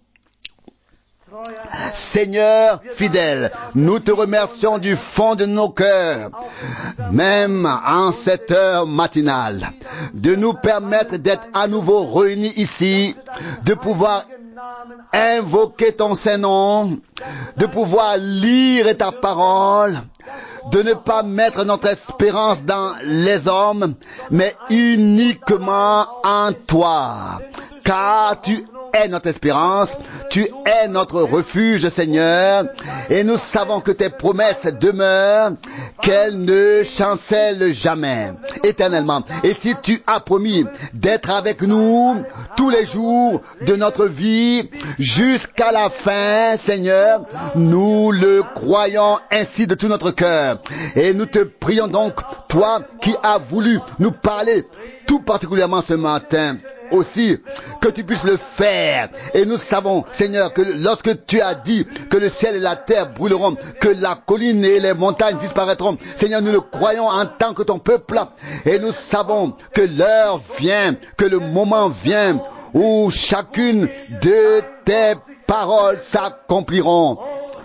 Seigneur fidèle, nous te remercions du fond de nos cœurs, même en cette heure matinale, de nous permettre d'être à nouveau réunis ici, de pouvoir invoquer ton Saint-Nom, de pouvoir lire ta parole, de ne pas mettre notre espérance dans les hommes, mais uniquement en toi, car tu es notre espérance, tu es notre refuge, Seigneur, et nous savons que tes promesses demeurent, qu'elles ne chancellent jamais, éternellement. Et si tu as promis d'être avec nous tous les jours de notre vie, jusqu'à la fin, Seigneur, nous le croyons ainsi de tout notre cœur. Et nous te prions donc, toi qui as voulu nous parler tout particulièrement ce matin, aussi, que tu puisses le faire. Et nous savons, Seigneur, que lorsque tu as dit que le ciel et la terre brûleront, que la colline et les montagnes disparaîtront, Seigneur, nous le croyons en tant que ton peuple. Et nous savons que l'heure vient, que le moment vient où chacune de tes paroles s'accomplira.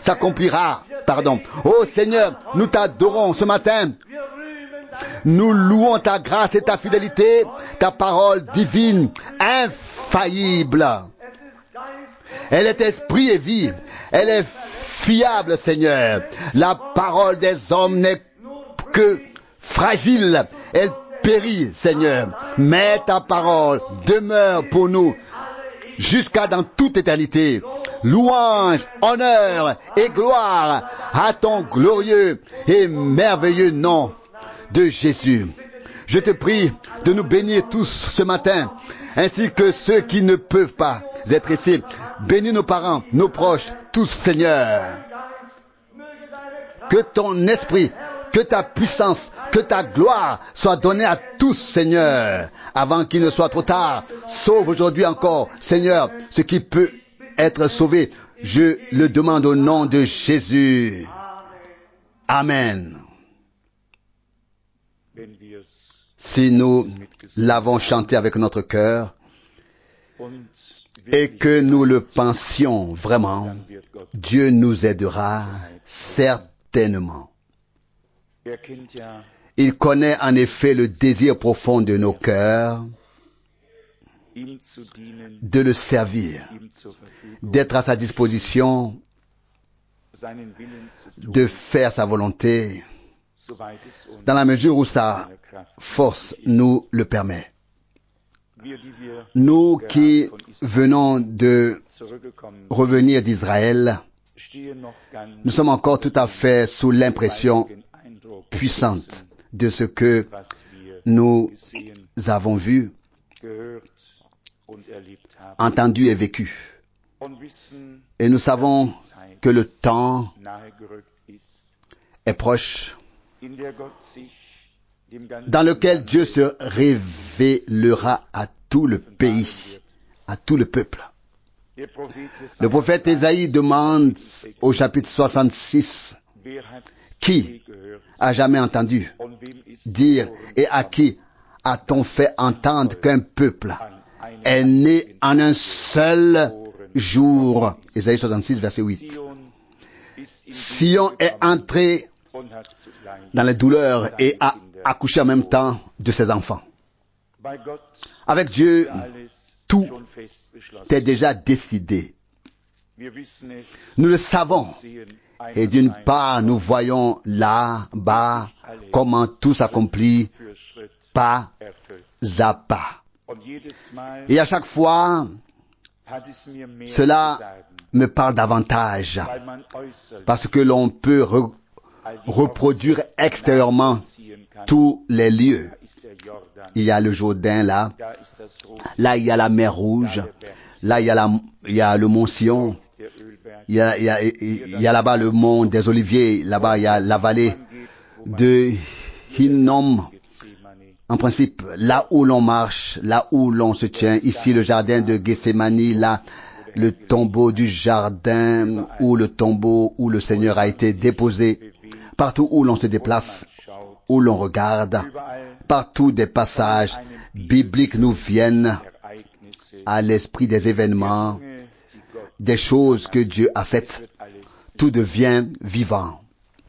Oh Seigneur, nous t'adorons ce matin. Nous louons ta grâce et ta fidélité, ta parole divine, infaillible. Elle est esprit et vie. Elle est fiable, Seigneur. La parole des hommes n'est que fragile. Elle périt, Seigneur. Mais ta parole demeure pour nous jusqu'à dans toute éternité. Louange, honneur et gloire à ton glorieux et merveilleux nom de Jésus. Je te prie de nous bénir tous ce matin, ainsi que ceux qui ne peuvent pas être ici. Bénis nos parents, nos proches, tous, Seigneur. Que ton esprit, que ta puissance, que ta gloire soient données à tous, Seigneur, avant qu'il ne soit trop tard. Sauve aujourd'hui encore, Seigneur, ce qui peut être sauvé. Je le demande au nom de Jésus. Amen. Si nous l'avons chanté avec notre cœur et que nous le pensions vraiment, Dieu nous aidera certainement. Il connaît en effet le désir profond de nos cœurs de le servir, d'être à sa disposition, de faire sa volonté, dans la mesure où sa force nous le permet. Nous qui venons de revenir d'Israël, nous sommes encore tout à fait sous l'impression puissante de ce que nous avons vu entendu et vécu. Et nous savons que le temps est proche, dans lequel Dieu se révélera à tout le pays, à tout le peuple. Le prophète Ésaïe demande au chapitre 66, qui a jamais entendu dire et à qui a-t-on fait entendre qu'un peuple est né en un seul jour? Ésaïe 66, verset 8. Sion est entré dans les douleurs et a accouché en même temps de ses enfants. Avec Dieu, tout est déjà décidé. Nous le savons. Et d'une part, nous voyons là-bas comment tout s'accomplit pas à pas. Et à chaque fois, cela me parle davantage parce que l'on peut reproduire extérieurement tous les lieux. Il y a le Jourdain là, là il y a la mer Rouge, là il y a le mont Sion, il y a là-bas le mont des Oliviers, là-bas il y a la vallée de Hinnom. En principe, là où l'on marche, là où l'on se tient, ici le jardin de Gethsémani, là le tombeau du jardin, où le tombeau où le Seigneur a été déposé, partout où l'on se déplace, où l'on regarde, partout des passages bibliques nous viennent à l'esprit des événements, des choses que Dieu a faites. Tout devient vivant.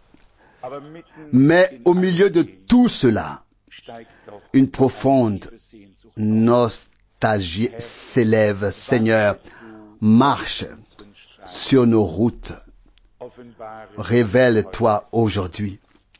Mais au milieu de tout cela, une profonde nostalgie s'élève. Seigneur, marche sur nos routes. Révèle-toi aujourd'hui.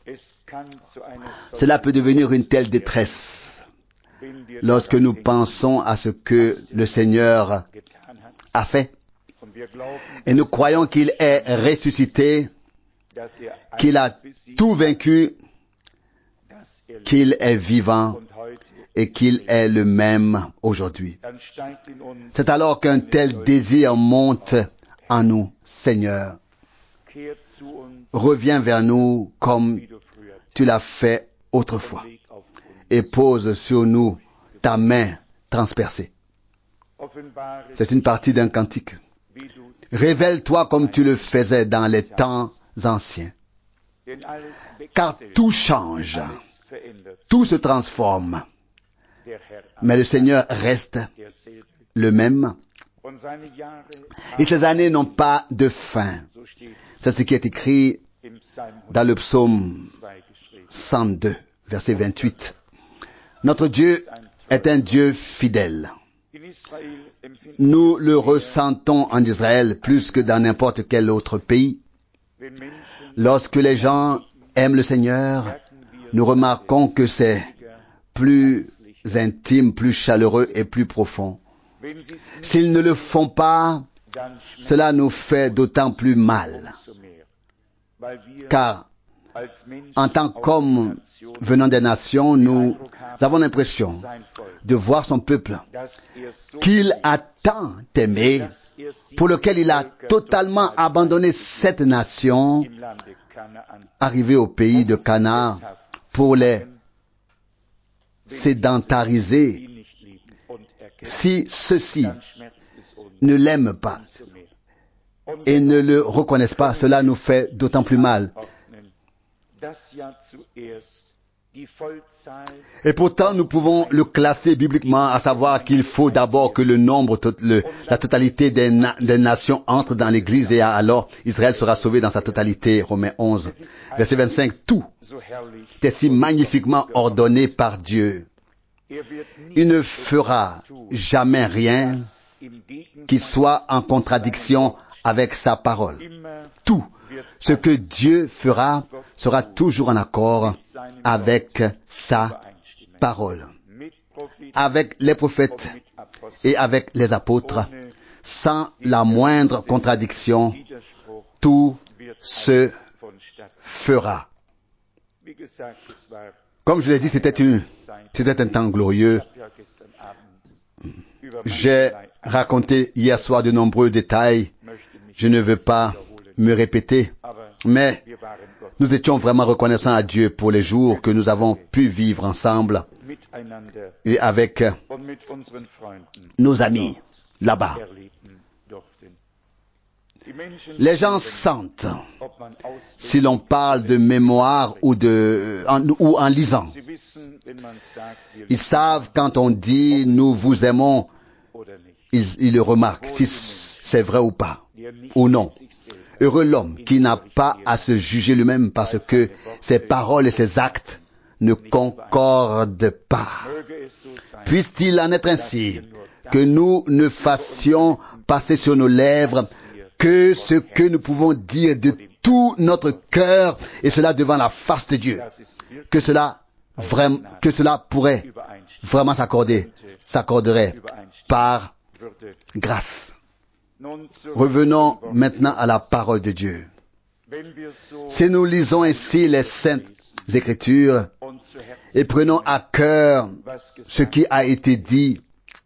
Cela peut devenir une telle détresse lorsque nous pensons à ce que le Seigneur a fait. Et nous croyons qu'il est ressuscité, qu'il a tout vaincu, qu'il est vivant et qu'il est le même aujourd'hui. C'est alors qu'un tel désir monte en nous. Seigneur, reviens vers nous comme tu l'as fait autrefois et pose sur nous ta main transpercée. C'est une partie d'un cantique. Révèle-toi comme tu le faisais dans les temps anciens. Car tout change, tout se transforme, mais le Seigneur reste le même. Et ces années n'ont pas de fin. C'est ce qui est écrit dans le psaume 102, verset 28. Notre Dieu est un Dieu fidèle. Nous le ressentons en Israël plus que dans n'importe quel autre pays. Lorsque les gens aiment le Seigneur, nous remarquons que c'est plus intime, plus chaleureux et plus profond. S'ils ne le font pas, cela nous fait d'autant plus mal. Car, en tant qu'hommes venant des nations, nous avons l'impression de voir son peuple qu'il a tant aimé, pour lequel il a totalement abandonné cette nation, arrivé au pays de Canaan, pour les sédentariser. Si ceux-ci ne l'aiment pas et ne le reconnaissent pas, cela nous fait d'autant plus mal. Et pourtant, nous pouvons le classer bibliquement, à savoir qu'il faut d'abord que le nombre, la totalité des nations entre dans l'Église et alors Israël sera sauvé dans sa totalité. Romains 11, verset 25. Tout est si magnifiquement ordonné par Dieu. Il ne fera jamais rien qui soit en contradiction avec sa parole. Tout ce que Dieu fera sera toujours en accord avec sa parole. Avec les prophètes et avec les apôtres, sans la moindre contradiction, tout se fera. Comme je l'ai dit, c'était un temps glorieux. J'ai raconté hier soir de nombreux détails. Je ne veux pas me répéter, mais nous étions vraiment reconnaissants à Dieu pour les jours que nous avons pu vivre ensemble et avec nos amis là-bas. Les gens sentent si l'on parle de mémoire ou en lisant. Ils savent quand on dit « nous vous aimons », ils le remarquent si c'est vrai ou pas, ou non. Heureux l'homme qui n'a pas à se juger lui-même parce que ses paroles et ses actes ne concordent pas. Puisse-t-il en être ainsi, que nous ne fassions passer sur nos lèvres que ce que nous pouvons dire de tout notre cœur, et cela devant la face de Dieu. Que cela pourrait vraiment s'accorderait par grâce. Revenons maintenant à la parole de Dieu. Si nous lisons ainsi les Saintes Écritures et prenons à cœur ce qui a été dit,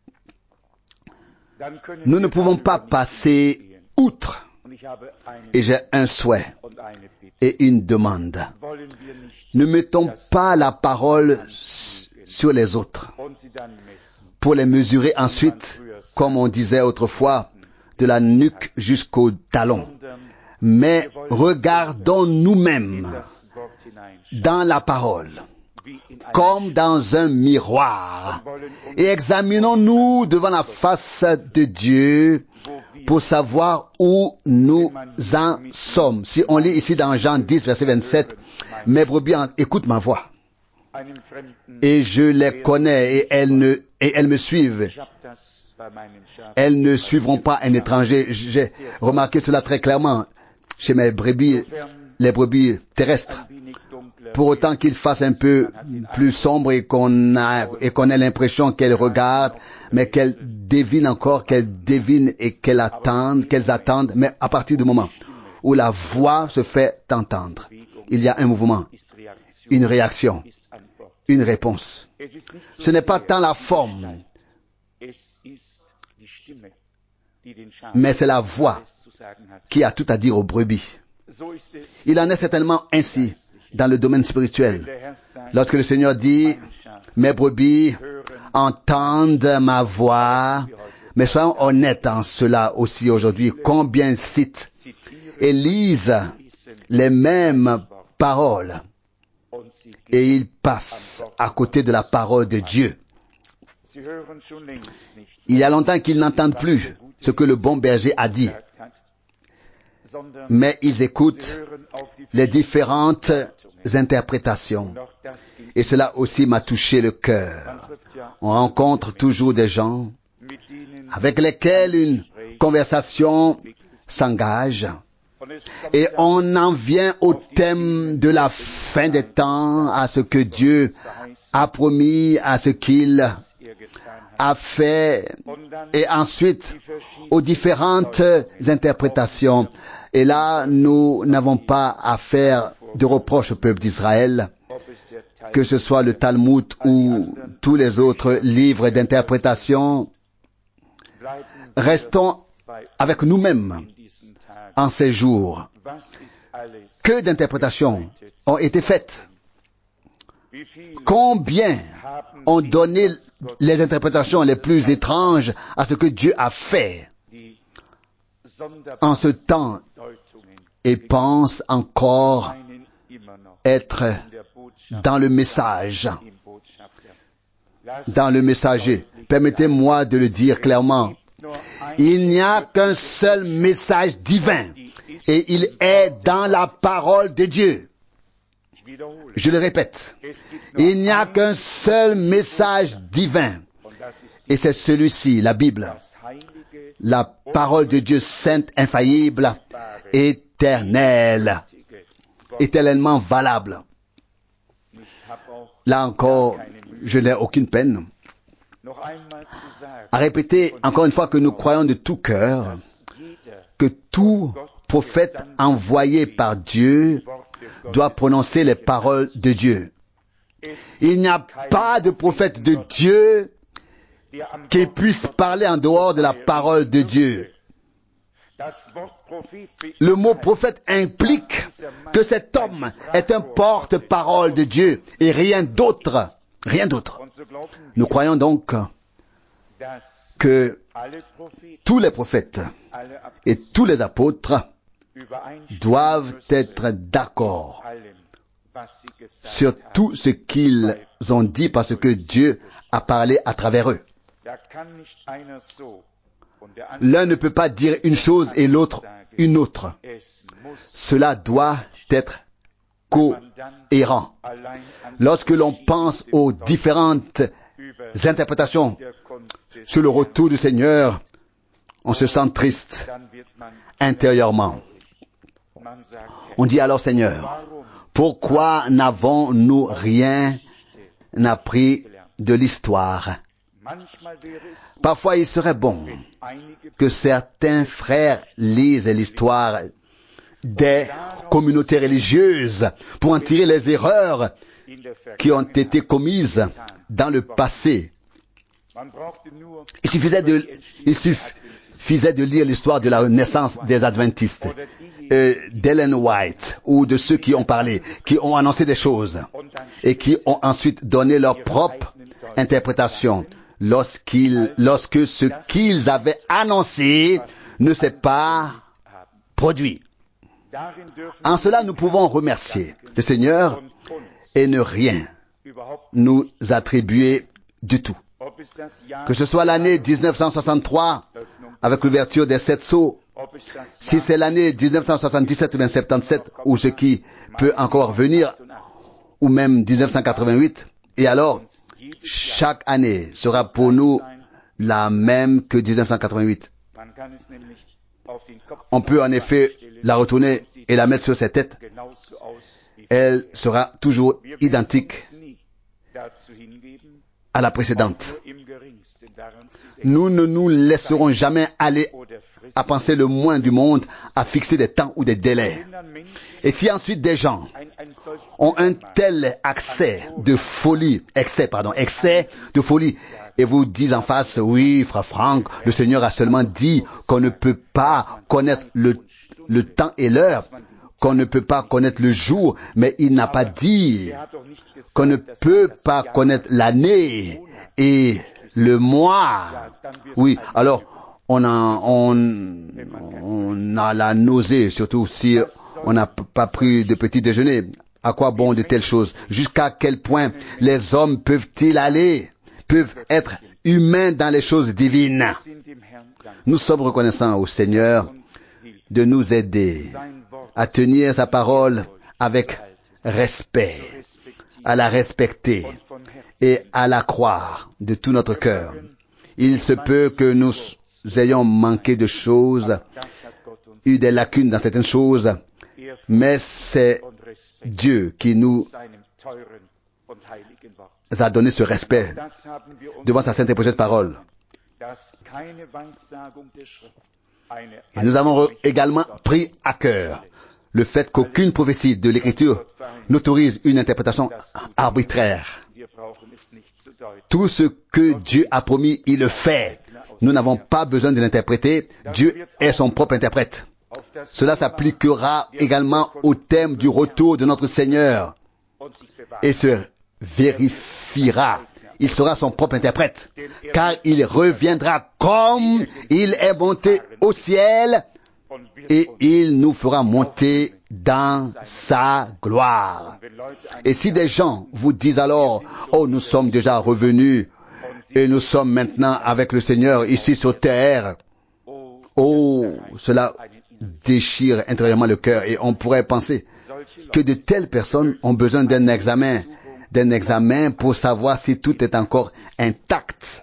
nous ne pouvons pas passer outre. Et j'ai un souhait et une demande. Ne mettons pas la parole sur les autres pour les mesurer ensuite, comme on disait autrefois, de la nuque jusqu'au talon. Mais regardons nous-mêmes dans la parole, comme dans un miroir, et examinons-nous devant la face de Dieu pour savoir où nous en sommes. Si on lit ici dans Jean 10, verset 27, « Mes brebis écoutent ma voix, et je les connais, et elles me suivent. Elles ne suivront pas un étranger. » J'ai remarqué cela très clairement chez mes brebis, les brebis terrestres. Pour autant qu'il fasse un peu plus sombre et qu'on ait l'impression qu'elles regardent, mais qu'elles devinent encore, qu'elles devinent et qu'elles attendent, mais à partir du moment où la voix se fait entendre, il y a un mouvement, une réaction, une réponse. Ce n'est pas tant la forme, mais c'est la voix qui a tout à dire aux brebis. Il en est certainement ainsi dans le domaine spirituel. Lorsque le Seigneur dit « Mes brebis entendent ma voix », mais soyons honnêtes en cela aussi aujourd'hui. Combien citent et lisent les mêmes paroles et ils passent à côté de la parole de Dieu. Il y a longtemps qu'ils n'entendent plus ce que le bon berger a dit, mais ils écoutent les différentes interprétations. Et cela aussi m'a touché le cœur. On rencontre toujours des gens avec lesquels une conversation s'engage et on en vient au thème de la fin des temps, à ce que Dieu a promis, à ce qu'il a fait, et ensuite aux différentes interprétations. Et là, nous n'avons pas à faire de reproches au peuple d'Israël, que ce soit le Talmud ou tous les autres livres d'interprétation. Restons avec nous-mêmes en ces jours. Que d'interprétations ont été faites? Combien ont donné les interprétations les plus étranges à ce que Dieu a fait en ce temps et pensent encore être dans le message, dans le messager. Permettez-moi de le dire clairement. Il n'y a qu'un seul message divin et il est dans la parole de Dieu. Je le répète. Il n'y a qu'un seul message divin et c'est celui-ci, la Bible. La parole de Dieu sainte, infaillible, éternelle, éternellement valable. Là encore, je n'ai aucune peine à répéter encore une fois que nous croyons de tout cœur que tout prophète envoyé par Dieu doit prononcer les paroles de Dieu. Il n'y a pas de prophète de Dieu qu'il puisse parler en dehors de la parole de Dieu. Le mot prophète implique que cet homme est un porte-parole de Dieu et rien d'autre. Rien d'autre. Nous croyons donc que tous les prophètes et tous les apôtres doivent être d'accord sur tout ce qu'ils ont dit parce que Dieu a parlé à travers eux. L'un ne peut pas dire une chose et l'autre une autre. Cela doit être cohérent. Lorsque l'on pense aux différentes interprétations sur le retour du Seigneur, on se sent triste intérieurement. On dit alors, Seigneur, pourquoi n'avons-nous rien appris de l'histoire? Parfois, il serait bon que certains frères lisent l'histoire des communautés religieuses pour en tirer les erreurs qui ont été commises dans le passé. Il suffisait de lire l'histoire de la naissance des Adventistes, d'Ellen White ou de ceux qui ont parlé, qui ont annoncé des choses et qui ont ensuite donné leur propre interprétation lorsque ce qu'ils avaient annoncé ne s'est pas produit. En cela, nous pouvons remercier le Seigneur et ne rien nous attribuer du tout. Que ce soit l'année 1963 avec l'ouverture des 7 sceaux, si c'est l'année 1977 ou bien 77 ou ce qui peut encore venir, ou même 1988, et alors chaque année sera pour nous la même que 1988. On peut en effet la retourner et la mettre sur ses têtes. Elle sera toujours identique à la précédente. Nous ne nous laisserons jamais aller à penser le moins du monde à fixer des temps ou des délais. Et si ensuite des gens ont un tel excès de folie, et vous disent en face, oui, frère Franck, le Seigneur a seulement dit qu'on ne peut pas connaître le temps et l'heure, qu'on ne peut pas connaître le jour, mais il n'a pas dit qu'on ne peut pas connaître l'année et le mois. Oui, alors on a la nausée, surtout si on n'a pas pris de petit déjeuner. À quoi bon de telles choses? Jusqu'à quel point les hommes peuvent-ils être humains dans les choses divines? Nous sommes reconnaissants au Seigneur de nous aider à tenir sa parole avec respect, à la respecter et à la croire de tout notre cœur. Il se peut que nous ayons manqué de choses, eu des lacunes dans certaines choses, mais c'est Dieu qui nous a donné ce respect devant sa sainte et précieuse parole. Et nous avons également pris à cœur le fait qu'aucune prophétie de l'Écriture n'autorise une interprétation arbitraire. Tout ce que Dieu a promis, il le fait. Nous n'avons pas besoin de l'interpréter. Dieu est son propre interprète. Cela s'appliquera également au thème du retour de notre Seigneur et se vérifiera. Il sera son propre interprète, car il reviendra comme il est monté au ciel et il nous fera monter dans sa gloire. Et si des gens vous disent alors, oh, nous sommes déjà revenus et nous sommes maintenant avec le Seigneur ici sur terre, oh, cela déchire intérieurement le cœur et on pourrait penser que de telles personnes ont besoin d'un examen pour savoir si tout est encore intact.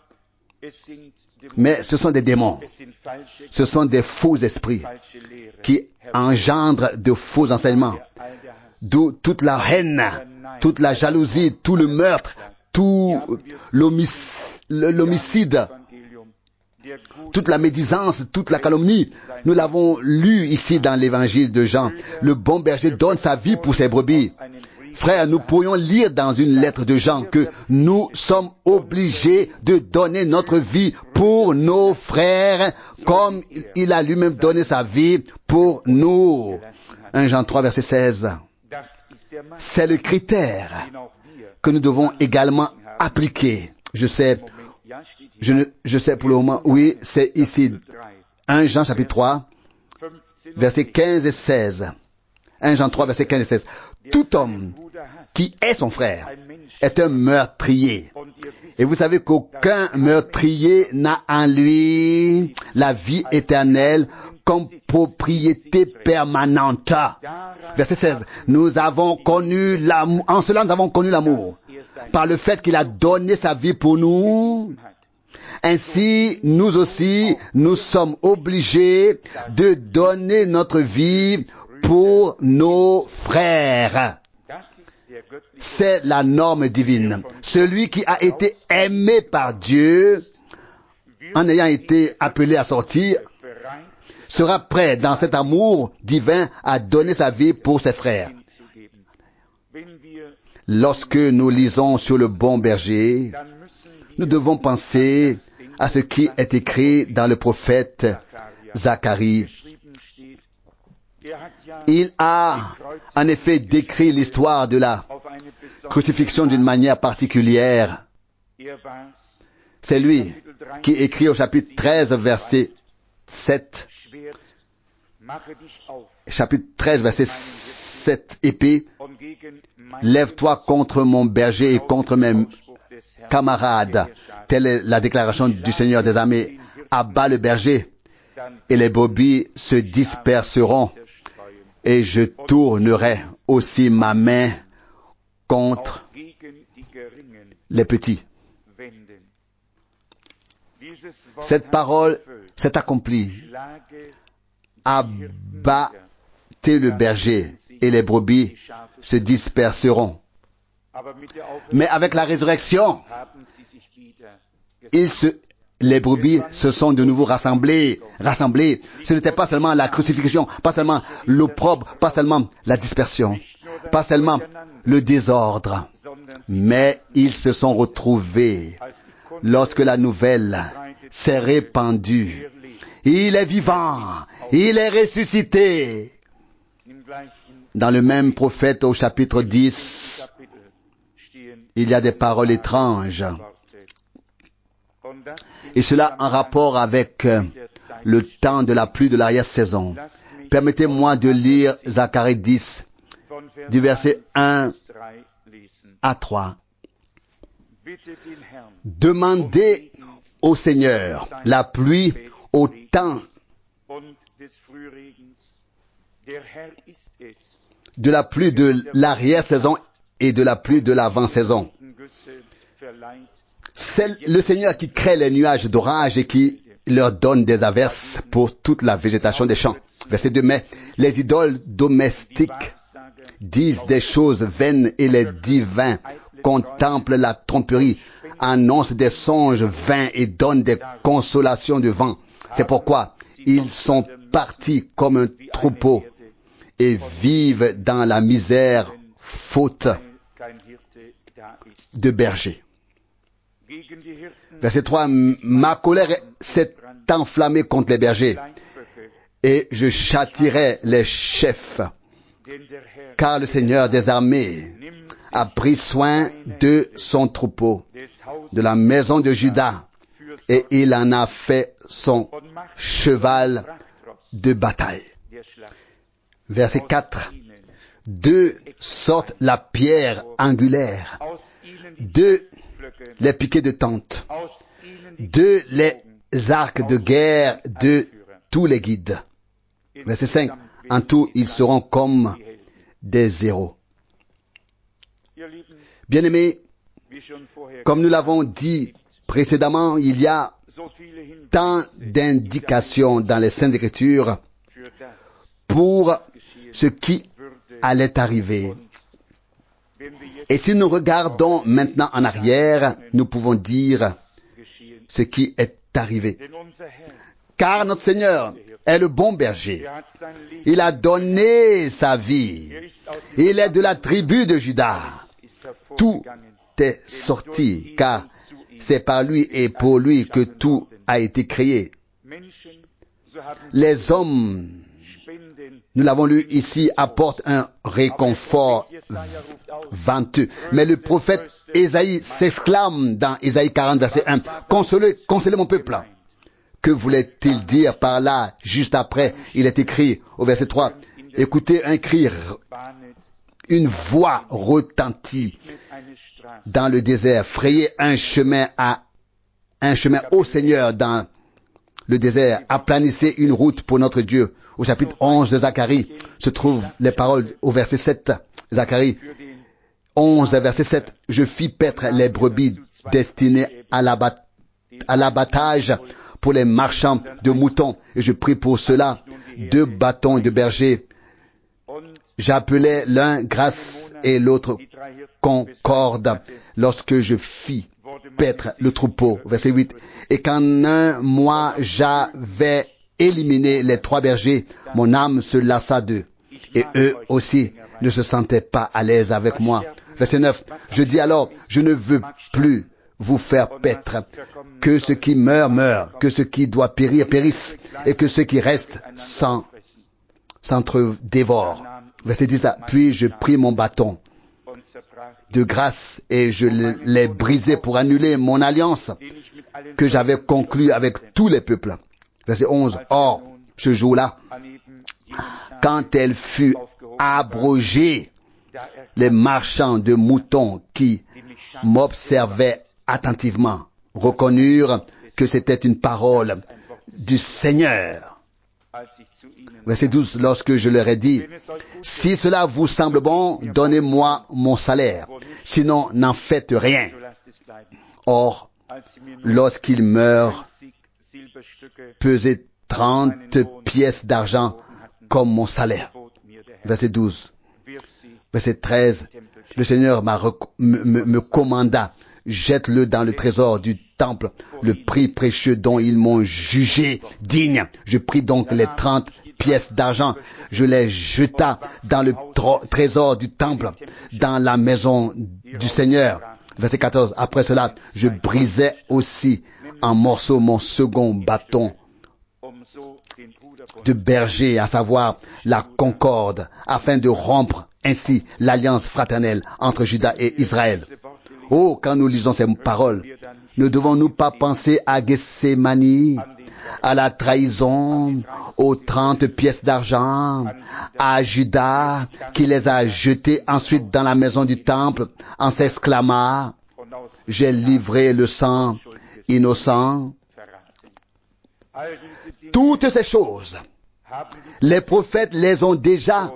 Mais ce sont des démons, ce sont des faux esprits qui engendrent de faux enseignements, d'où toute la haine, toute la jalousie, tout le meurtre, tout l'homicide, toute la médisance, toute la calomnie. Nous l'avons lu ici dans l'évangile de Jean. Le bon berger donne sa vie pour ses brebis. Frère, nous pourrions lire dans une lettre de Jean que nous sommes obligés de donner notre vie pour nos frères comme il a lui-même donné sa vie pour nous. 1 Jean 3, verset 16. C'est le critère que nous devons également appliquer. Je sais pour le moment, oui, c'est ici. 1 Jean chapitre 3, versets 15 et 16. 1 Jean 3, versets 15 et 16. Tout homme qui est son frère est un meurtrier. Et vous savez qu'aucun meurtrier n'a en lui la vie éternelle comme propriété permanente. Verset 16. Nous avons connu l'amour. En cela, nous avons connu l'amour. Par le fait qu'il a donné sa vie pour nous. Ainsi, nous aussi, nous sommes obligés de donner notre vie pour nos frères. C'est la norme divine. Celui qui a été aimé par Dieu, en ayant été appelé à sortir, sera prêt dans cet amour divin à donner sa vie pour ses frères. Lorsque nous lisons sur le bon berger, nous devons penser à ce qui est écrit dans le prophète Zacharie. Il a en effet décrit l'histoire de la crucifixion d'une manière particulière. C'est lui qui écrit au chapitre 13, verset 7. Chapitre 13, verset 7, épée. Lève-toi contre mon berger et contre mes camarades. Telle est la déclaration du Seigneur des armées. Abat le berger et les brebis se disperseront et je tournerai aussi ma main contre les petits. Cette parole s'est accomplie. Abattez le berger et les brebis se disperseront. Mais avec la résurrection, les brebis se sont de nouveau rassemblées. Ce n'était pas seulement la crucifixion, pas seulement l'opprobre, pas seulement la dispersion, pas seulement le désordre, mais ils se sont retrouvés lorsque la nouvelle s'est répandue. Il est vivant, il est ressuscité. Dans le même prophète au chapitre 10, il y a des paroles étranges. Et cela en rapport avec le temps de la pluie de l'arrière-saison. Permettez-moi de lire Zacharie 10, du verset 1 à 3. Demandez au Seigneur la pluie au temps de la pluie de l'arrière-saison et de la pluie de l'avant-saison. C'est le Seigneur qui crée les nuages d'orage et qui leur donne des averses pour toute la végétation des champs. Verset 2. Mais les idoles domestiques disent des choses vaines et les divins contemplent la tromperie, annoncent des songes vains et donnent des consolations de vent. C'est pourquoi ils sont partis comme un troupeau et vivent dans la misère faute de berger. Verset 3, ma colère s'est enflammée contre les bergers et je châtierai les chefs, car le Seigneur des armées a pris soin de son troupeau, de la maison de Juda, et il en a fait son cheval de bataille. Verset 4, d'eux sortent la pierre angulaire, d'eux les piquets de tente, de les arcs de guerre, de tous les guides. Verset 5. En tout, ils seront comme des héros. Bien-aimés, comme nous l'avons dit précédemment, il y a tant d'indications dans les Saintes Écritures pour ce qui allait arriver. Et si nous regardons maintenant en arrière, nous pouvons dire ce qui est arrivé. Car notre Seigneur est le bon berger. Il a donné sa vie. Il est de la tribu de Juda. Tout est sorti, car c'est par lui et pour lui que tout a été créé. Les hommes, nous l'avons lu ici, apportent un réconfort venteux. Mais le prophète Ésaïe s'exclame dans Ésaïe 40, verset 1, « Consolez mon peuple ». Que voulait-il dire par là? Juste après, il est écrit au verset 3, « Écoutez un cri, une voix retentit dans le désert, frayez un chemin au Seigneur dans le désert, aplanissez une route pour notre Dieu. » Au chapitre 11 de Zacharie se trouvent les paroles au verset 7. Zacharie 11, verset 7. « Je fis paître les brebis destinées à l'abattage pour les marchands de moutons, et je pris pour cela 2 bâtons de berger. J'appelais l'un grâce et l'autre concorde lorsque je fis paître le troupeau. » Verset 8. « Et qu'en un mois j'avais éliminé les 3 bergers, mon âme se lassa d'eux. Et eux aussi ne se sentaient pas à l'aise avec moi. » Verset 9. « Je dis alors, je ne veux plus vous faire paître. Que ce qui meurt, meurt. Que ce qui doit périr, périsse. Et que ce qui reste s'entre-dévore. » Verset 10. « Puis je pris mon bâton de grâce et je l'ai brisé pour annuler mon alliance que j'avais conclue avec tous les peuples. » Verset 11. « Or, ce jour-là, quand elle fut abrogée, les marchands de moutons qui m'observaient attentivement reconnurent que c'était une parole du Seigneur. » Verset 12. « Lorsque je leur ai dit, si cela vous semble bon, donnez-moi mon salaire, sinon n'en faites rien. Or, lorsqu'il meurt, pesez 30 pièces d'argent comme mon salaire. » Verset 12. Verset 13. « Le Seigneur me commanda, jette-le dans le trésor du temple, le prix précieux dont ils m'ont jugé digne. Je pris donc les 30 pièces d'argent, je les jeta dans le trésor du temple, dans la maison du Seigneur. » Verset 14. « Après cela, je brisai aussi en morceaux mon second bâton de berger, à savoir la concorde, afin de rompre ainsi l'alliance fraternelle entre Juda et Israël. » Oh, quand nous lisons ces paroles, ne devons-nous pas penser à Gethsémani, à la trahison, aux 30 pièces d'argent, à Judas qui les a jetées ensuite dans la maison du temple en s'exclamant, « J'ai livré le sang innocent. » Toutes ces choses, les prophètes les ont déjà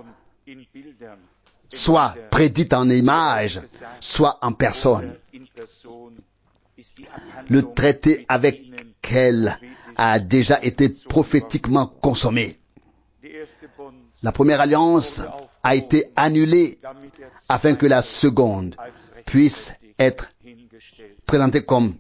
soit prédites en images, soit en personne. Le traité avec elle a déjà été prophétiquement consommé. La première alliance a été annulée afin que la seconde puisse être présentée comme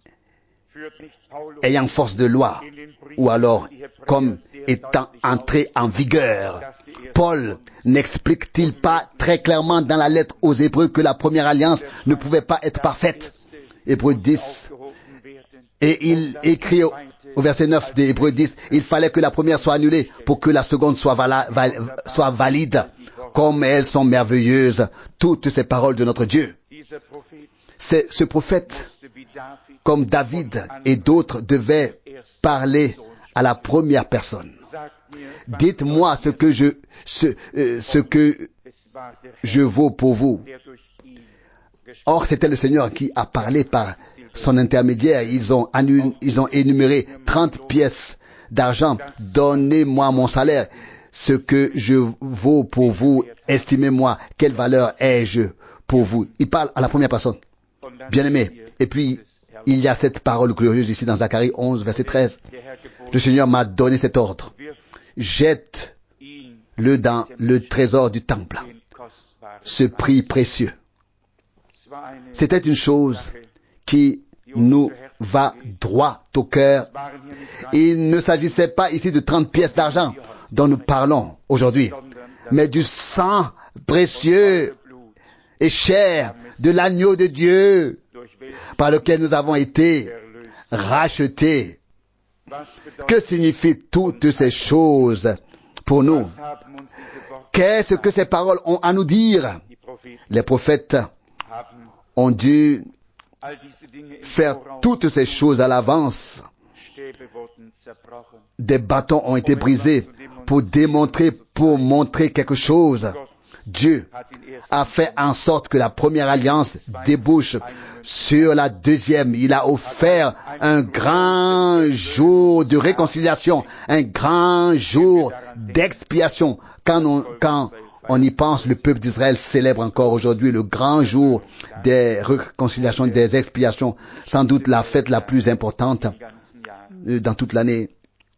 ayant force de loi, ou alors comme étant entrée en vigueur. Paul n'explique-t-il pas très clairement dans la lettre aux Hébreux que la première alliance ne pouvait pas être parfaite? Hébreux 10. Et il écrit au verset 9 des Hébreux 10, il fallait que la première soit annulée pour que la seconde soit valide. Comme elles sont merveilleuses, toutes ces paroles de notre Dieu. C'est ce prophète, comme David et d'autres, devait parler à la première personne. Dites-moi ce que je vaux pour vous. Or, c'était le Seigneur qui a parlé par son intermédiaire. Ils ont énuméré 30 pièces d'argent. Donnez-moi mon salaire. Ce que je vaux pour vous, estimez-moi. Quelle valeur ai-je pour vous? Il parle à la première personne. Bien-aimé. Et puis, il y a cette parole glorieuse ici dans Zacharie 11, verset 13. Le Seigneur m'a donné cet ordre. Jette-le dans le trésor du temple. Ce prix précieux. C'était une chose qui nous va droit au cœur. Il ne s'agissait pas ici de 30 pièces d'argent dont nous parlons aujourd'hui, mais du sang précieux et cher de l'agneau de Dieu par lequel nous avons été rachetés. Que signifient toutes ces choses pour nous? Qu'est-ce que ces paroles ont à nous dire? Les prophètes ont dû faire toutes ces choses à l'avance. Des bâtons ont été brisés pour montrer quelque chose. Dieu a fait en sorte que la première alliance débouche sur la deuxième. Il a offert un grand jour de réconciliation, un grand jour d'expiation. Quand on y pense, le peuple d'Israël célèbre encore aujourd'hui le grand jour des réconciliations, des expiations, sans doute la fête la plus importante dans toute l'année.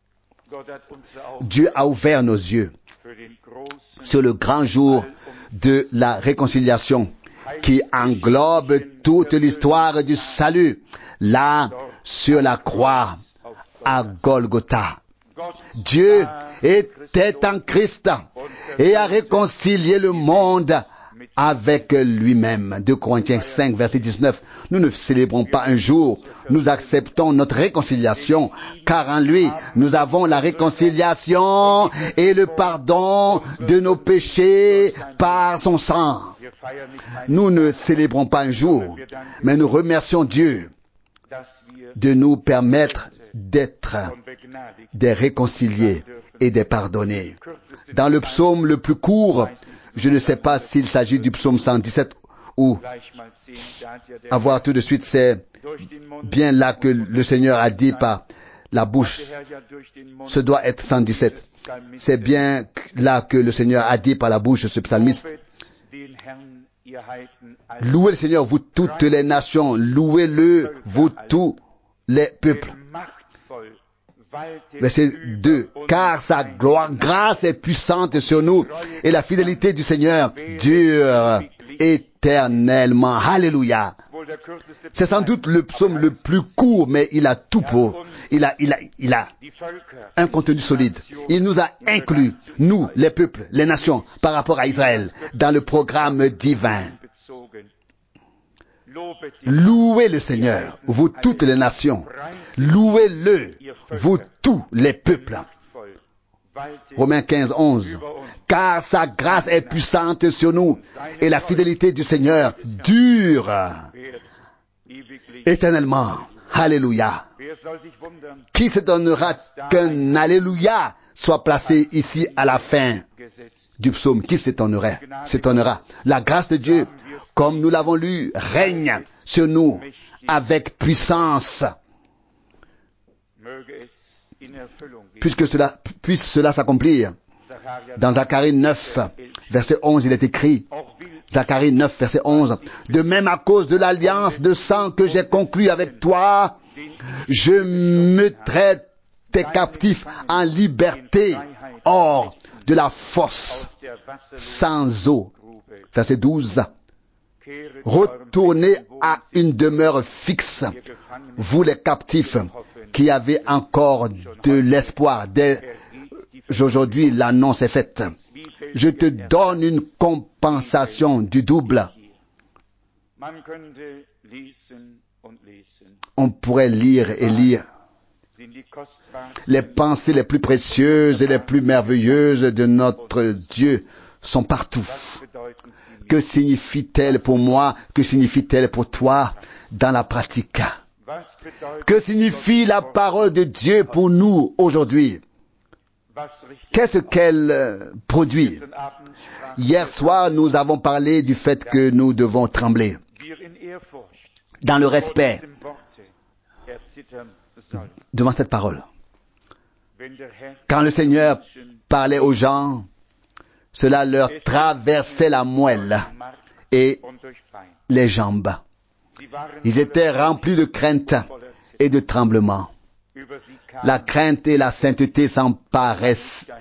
Dieu a ouvert nos yeux sur le grand jour de la réconciliation qui englobe toute l'histoire du salut, là, sur la croix, à Golgotha. Dieu était en Christ et a réconcilié le monde avec lui-même. 2 Corinthiens 5, verset 19. Nous ne célébrons pas un jour, nous acceptons notre réconciliation, car en lui, nous avons la réconciliation et le pardon de nos péchés par son sang. Nous ne célébrons pas un jour, mais nous remercions Dieu de nous permettre d'être des réconciliés et des pardonnés. Dans le psaume le plus court, je ne sais pas s'il s'agit du psaume 117 ou à voir tout de suite, c'est bien là que le Seigneur a dit par la bouche. Ce doit être 117. C'est bien là que le Seigneur a dit par la bouche, ce psalmiste. Louez le Seigneur, vous toutes les nations, louez-le, vous tous les peuples. Verset 2. Car sa grâce est puissante sur nous et la fidélité du Seigneur dure éternellement. Alléluia. C'est sans doute le psaume le plus court, mais il a tout pour. Il a un contenu solide. Il nous a inclus, nous, les peuples, les nations, par rapport à Israël, dans le programme divin. Louez le Seigneur, vous toutes les nations. Louez-le, vous tous les peuples. Romains 15, 11. Car sa grâce est puissante sur nous et la fidélité du Seigneur dure éternellement. Alléluia. Qui se donnera qu'un Alléluia soit placé ici à la fin du psaume? Qui s'étonnera? La grâce de Dieu, comme nous l'avons lu, règne sur nous avec puissance. Puisse cela s'accomplir. Dans Zacharie 9, verset 11, il est écrit, Zacharie 9, verset 11, de même à cause de l'alliance de sang que j'ai conclue avec toi, je mettrai tes captifs en liberté hors de la fosse sans eau. Verset 12. Retournez à une demeure fixe, vous les captifs qui avez encore de l'espoir. Dès aujourd'hui, l'annonce est faite. Je te donne une compensation du double. On pourrait lire et lire. Les pensées les plus précieuses et les plus merveilleuses de notre Dieu sont partout. Que signifie-t-elle pour moi? Que signifie-t-elle pour toi dans la pratique? Que signifie la parole de Dieu pour nous aujourd'hui? Qu'est-ce qu'elle produit? Hier soir, nous avons parlé du fait que nous devons trembler dans le respect devant cette parole. Quand le Seigneur parlait aux gens, cela leur traversait la moelle et les jambes. Ils étaient remplis de crainte et de tremblement. La crainte et la sainteté s'emparaient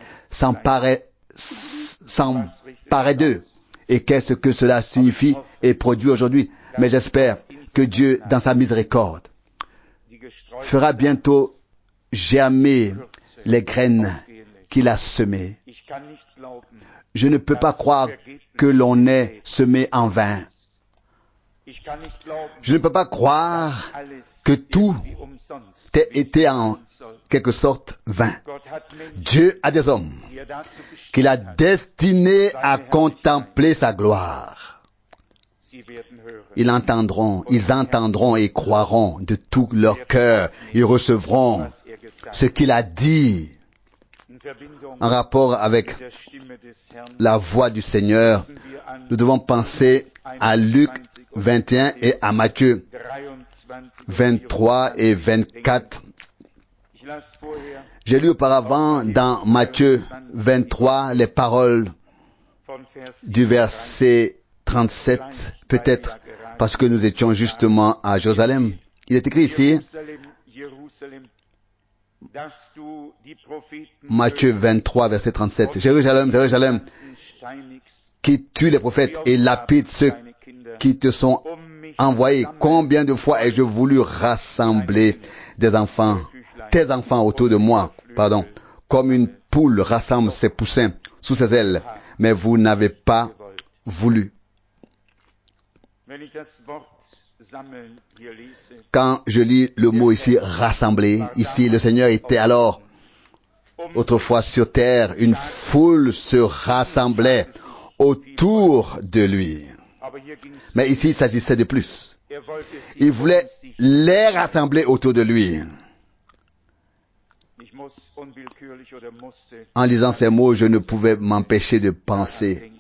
d'eux. Et qu'est-ce que cela signifie et produit aujourd'hui? Mais j'espère que Dieu, dans sa miséricorde, fera bientôt germer les graines qu'il a semées. Je ne peux pas croire que l'on ait semé en vain. Je ne peux pas croire que tout ait été en quelque sorte vain. Dieu a des hommes qu'il a destinés à contempler sa gloire. Ils entendront et croiront de tout leur cœur. Ils recevront ce qu'il a dit en rapport avec la voix du Seigneur. Nous devons penser à Luc 21 et à Matthieu 23 et 24. J'ai lu auparavant dans Matthieu 23 les paroles du verset 37, peut-être parce que nous étions justement à Jérusalem. Il est écrit ici, Matthieu 23, verset 37, Jérusalem, Jérusalem, qui tue les prophètes et lapide ceux qui te sont envoyés. Combien de fois ai-je voulu rassembler tes enfants autour de moi, comme une poule rassemble ses poussins sous ses ailes, mais vous n'avez pas voulu. Quand je lis le mot ici, rassembler, ici, le Seigneur était alors, autrefois sur terre, une foule se rassemblait autour de lui. Mais ici, il s'agissait de plus. Il voulait les rassembler autour de lui. En lisant ces mots, je ne pouvais m'empêcher de penser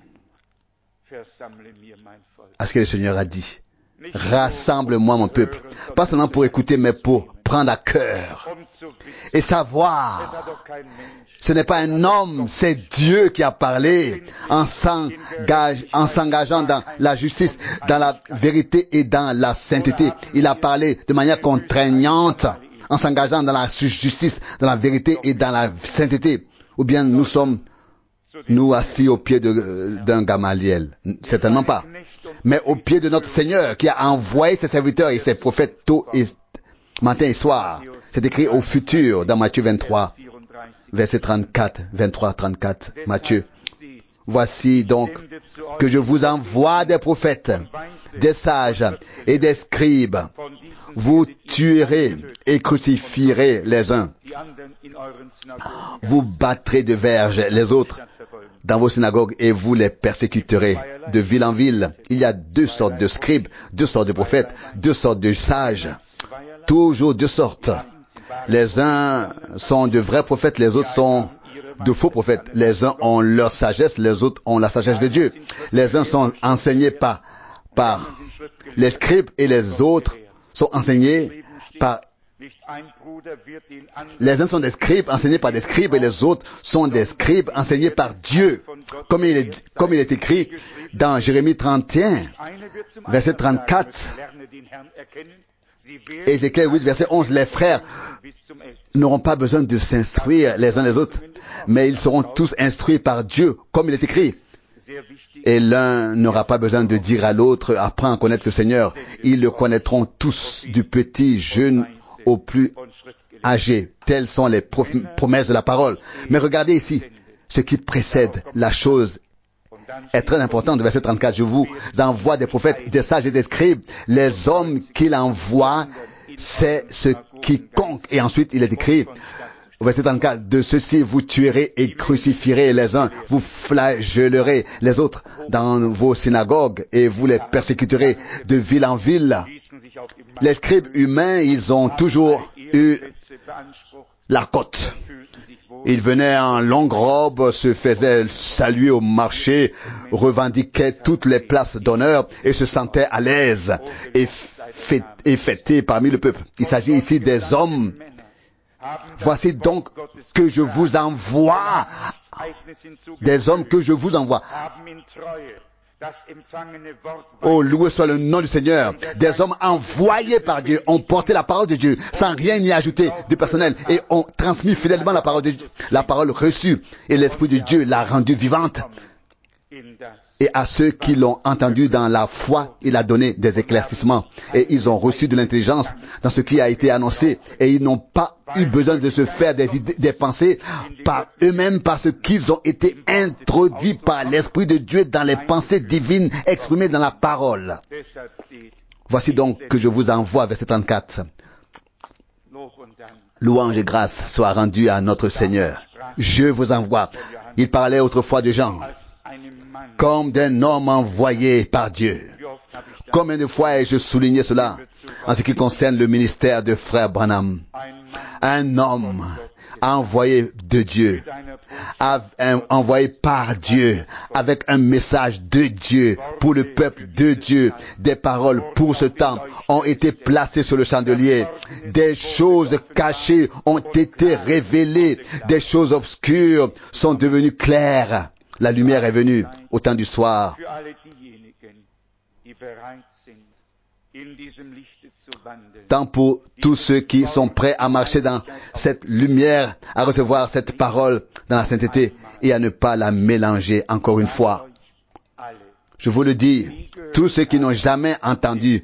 à ce que le Seigneur a dit. Rassemble-moi mon peuple. Pas seulement pour écouter, mais pour prendre à cœur et savoir. Ce n'est pas un homme, c'est Dieu qui a parlé en s'engageant dans la justice, dans la vérité et dans la sainteté. Il a parlé de manière contraignante en s'engageant dans la justice, dans la vérité et dans la sainteté. Ou bien nous sommes assis au pied d'un Gamaliel. Certainement pas. Mais au pied de notre Seigneur qui a envoyé ses serviteurs et ses prophètes tôt et matin et soir. C'est écrit au futur dans Matthieu 23, verset 34, 23-34, Matthieu. Voici donc que je vous envoie des prophètes, des sages et des scribes. Vous tuerez et crucifierez les uns. Vous battrez de verges les autres dans vos synagogues et vous les persécuterez de ville en ville. Il y a deux sortes de scribes, deux sortes de prophètes, deux sortes de sages. Toujours deux sortes. Les uns sont de vrais prophètes, les autres sont de faux prophètes. Les uns ont leur sagesse, les autres ont la sagesse de Dieu. Les uns sont enseignés par les scribes et les autres sont enseignés par... Les uns sont des scribes enseignés par des scribes et les autres sont des scribes enseignés par Dieu. Comme il est écrit dans Jérémie 31, verset 34. Ézéchiel 8, verset 11, les frères n'auront pas besoin de s'instruire les uns les autres, mais ils seront tous instruits par Dieu, comme il est écrit. Et l'un n'aura pas besoin de dire à l'autre, apprends à connaître le Seigneur. Ils le connaîtront tous, du petit jeune au plus âgé. Telles sont les promesses de la parole. Mais regardez ici, ce qui précède la chose est très important. De verset 34, je vous envoie des prophètes, des sages et des scribes. Les hommes qu'il envoie, c'est ce qui compte. Et ensuite, il est écrit, au verset 34, de ceux-ci vous tuerez et crucifierez les uns, vous flagellerez les autres dans vos synagogues et vous les persécuterez de ville en ville. Les scribes humains, ils ont toujours eu la cote. Ils venaient en longue robe, se faisaient saluer au marché, revendiquaient toutes les places d'honneur et se sentaient à l'aise et fêtés parmi le peuple. Il s'agit ici des hommes. Voici donc que je vous envoie, des hommes que je vous envoie. Oh, loué soit le nom du Seigneur. Des hommes envoyés par Dieu ont porté la parole de Dieu sans rien y ajouter de personnel et ont transmis fidèlement la parole de Dieu, la parole reçue, et l'Esprit de Dieu l'a rendue vivante. Et à ceux qui l'ont entendu dans la foi, il a donné des éclaircissements. Et ils ont reçu de l'intelligence dans ce qui a été annoncé. Et ils n'ont pas eu besoin de se faire des idées, des pensées par eux-mêmes parce qu'ils ont été introduits par l'Esprit de Dieu dans les pensées divines exprimées dans la parole. Voici donc que je vous envoie, verset 34. Louange et grâce soient rendues à notre Seigneur. Je vous envoie. Il parlait autrefois de Jean comme d'un homme envoyé par Dieu. Combien de fois ai-je souligné cela en ce qui concerne le ministère de frère Branham? Un homme envoyé de Dieu, envoyé par Dieu, avec un message de Dieu pour le peuple de Dieu. Des paroles pour ce temps ont été placées sur le chandelier. Des choses cachées ont été révélées. Des choses obscures sont devenues claires. La lumière est venue au temps du soir. Tant pour tous ceux qui sont prêts à marcher dans cette lumière, à recevoir cette parole dans la sainteté et à ne pas la mélanger encore une fois. Je vous le dis, tous ceux qui n'ont jamais entendu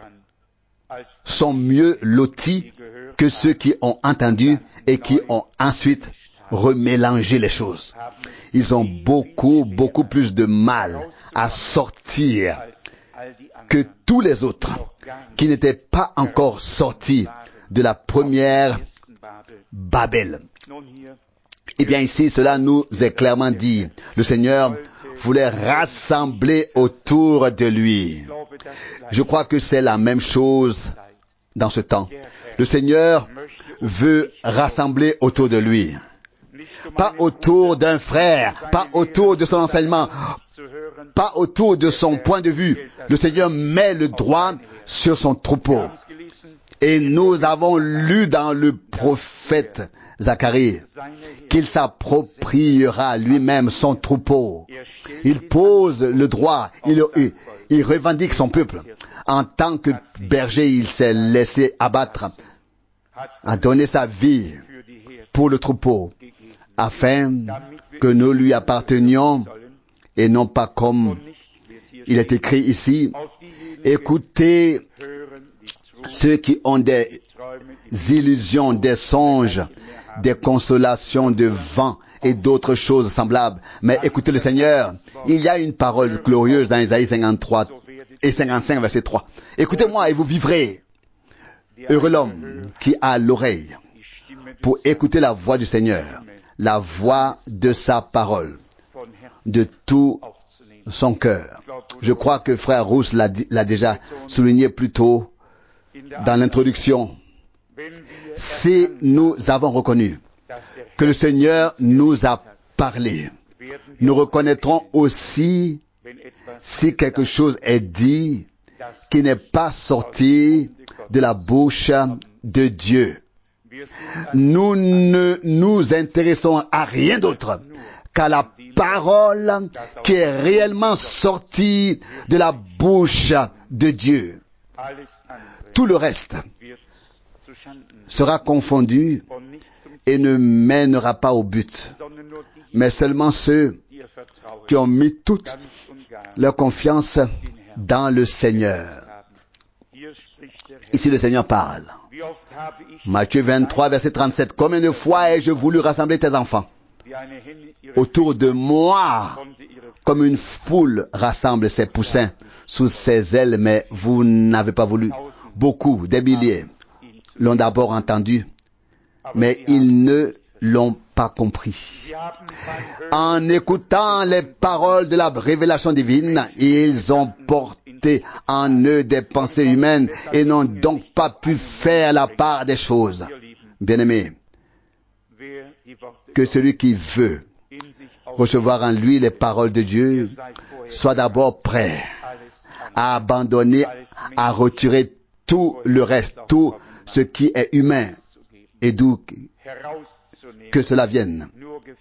sont mieux lotis que ceux qui ont entendu et qui ont ensuite remélangé les choses. Ils ont beaucoup plus de mal à sortir que tous les autres qui n'étaient pas encore sortis de la première Babel. Eh bien ici, cela nous est clairement dit. Le Seigneur voulait rassembler autour de lui. Je crois que c'est la même chose dans ce temps. Le Seigneur veut rassembler autour de lui. Pas autour d'un frère, pas autour de son enseignement, pas autour de son point de vue. Le Seigneur met le droit sur son troupeau. Et nous avons lu dans le prophète Zacharie qu'il s'appropriera lui-même son troupeau. Il pose le droit, il revendique son peuple. En tant que berger, il s'est laissé abattre, a donné sa vie pour le troupeau, afin que nous lui appartenions et non pas comme il est écrit ici. Écoutez ceux qui ont des illusions, des songes, des consolations de vent et d'autres choses semblables. Mais écoutez le Seigneur. Il y a une parole glorieuse dans Isaïe 53 et 55, verset 3. Écoutez-moi et vous vivrez. Heureux l'homme qui a l'oreille pour écouter la voix du Seigneur, la voix de sa parole, de tout son cœur. Je crois que frère Rousse l'a déjà souligné plus tôt dans l'introduction. Si nous avons reconnu que le Seigneur nous a parlé, nous reconnaîtrons aussi si quelque chose est dit qui n'est pas sorti de la bouche de Dieu. Nous ne nous intéressons à rien d'autre qu'à la parole qui est réellement sortie de la bouche de Dieu. Tout le reste sera confondu et ne mènera pas au but, mais seulement ceux qui ont mis toute leur confiance dans le Seigneur. Ici le Seigneur parle. Matthieu 23, verset 37. Combien de fois ai-je voulu rassembler tes enfants autour de moi, comme une foule rassemble ses poussins sous ses ailes, mais vous n'avez pas voulu. Beaucoup, des milliers, l'ont d'abord entendu, mais ils ne l'ont pas compris. En écoutant les paroles de la révélation divine, ils ont porté en eux des pensées humaines et n'ont donc pas pu faire la part des choses. Bien-aimés, que celui qui veut recevoir en lui les paroles de Dieu soit d'abord prêt à abandonner, à retirer tout le reste, tout ce qui est humain et d'où que cela vienne.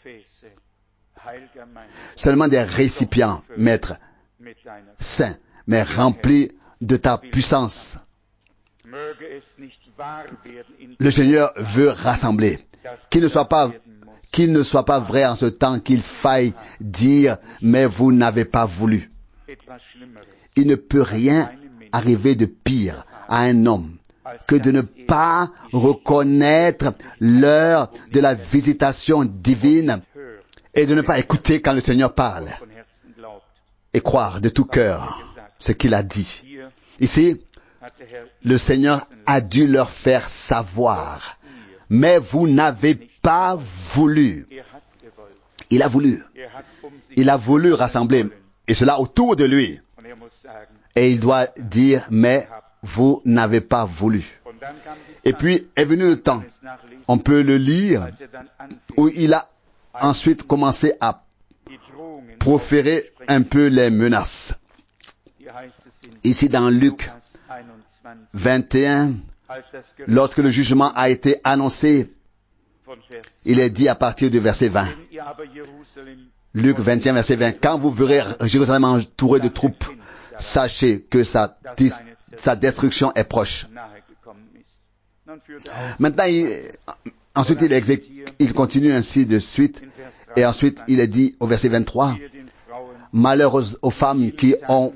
Seulement des récipients, maître, saints, mais remplis de ta puissance. Le Seigneur veut rassembler. Qu'il ne soit pas vrai en ce temps qu'il faille dire, mais vous n'avez pas voulu. Il ne peut rien arriver de pire à un homme que de ne pas reconnaître l'heure de la visitation divine et de ne pas écouter quand le Seigneur parle et croire de tout cœur ce qu'il a dit. Ici, le Seigneur a dû leur faire savoir, mais vous n'avez pas voulu. Il a voulu. Il a voulu rassembler, et cela autour de lui. Et il doit dire, mais vous n'avez pas voulu. Et puis est venu le temps, on peut le lire, où il a ensuite commencé à proférer un peu les menaces. Ici dans Luc 21, lorsque le jugement a été annoncé, il est dit à partir du verset 20. Luc 21, verset 20. Quand vous verrez Jérusalem entouré de troupes, sachez que sa destruction est proche. Maintenant, ensuite il continue ainsi de suite. Et ensuite, il est dit au verset 23, malheur aux femmes qui ont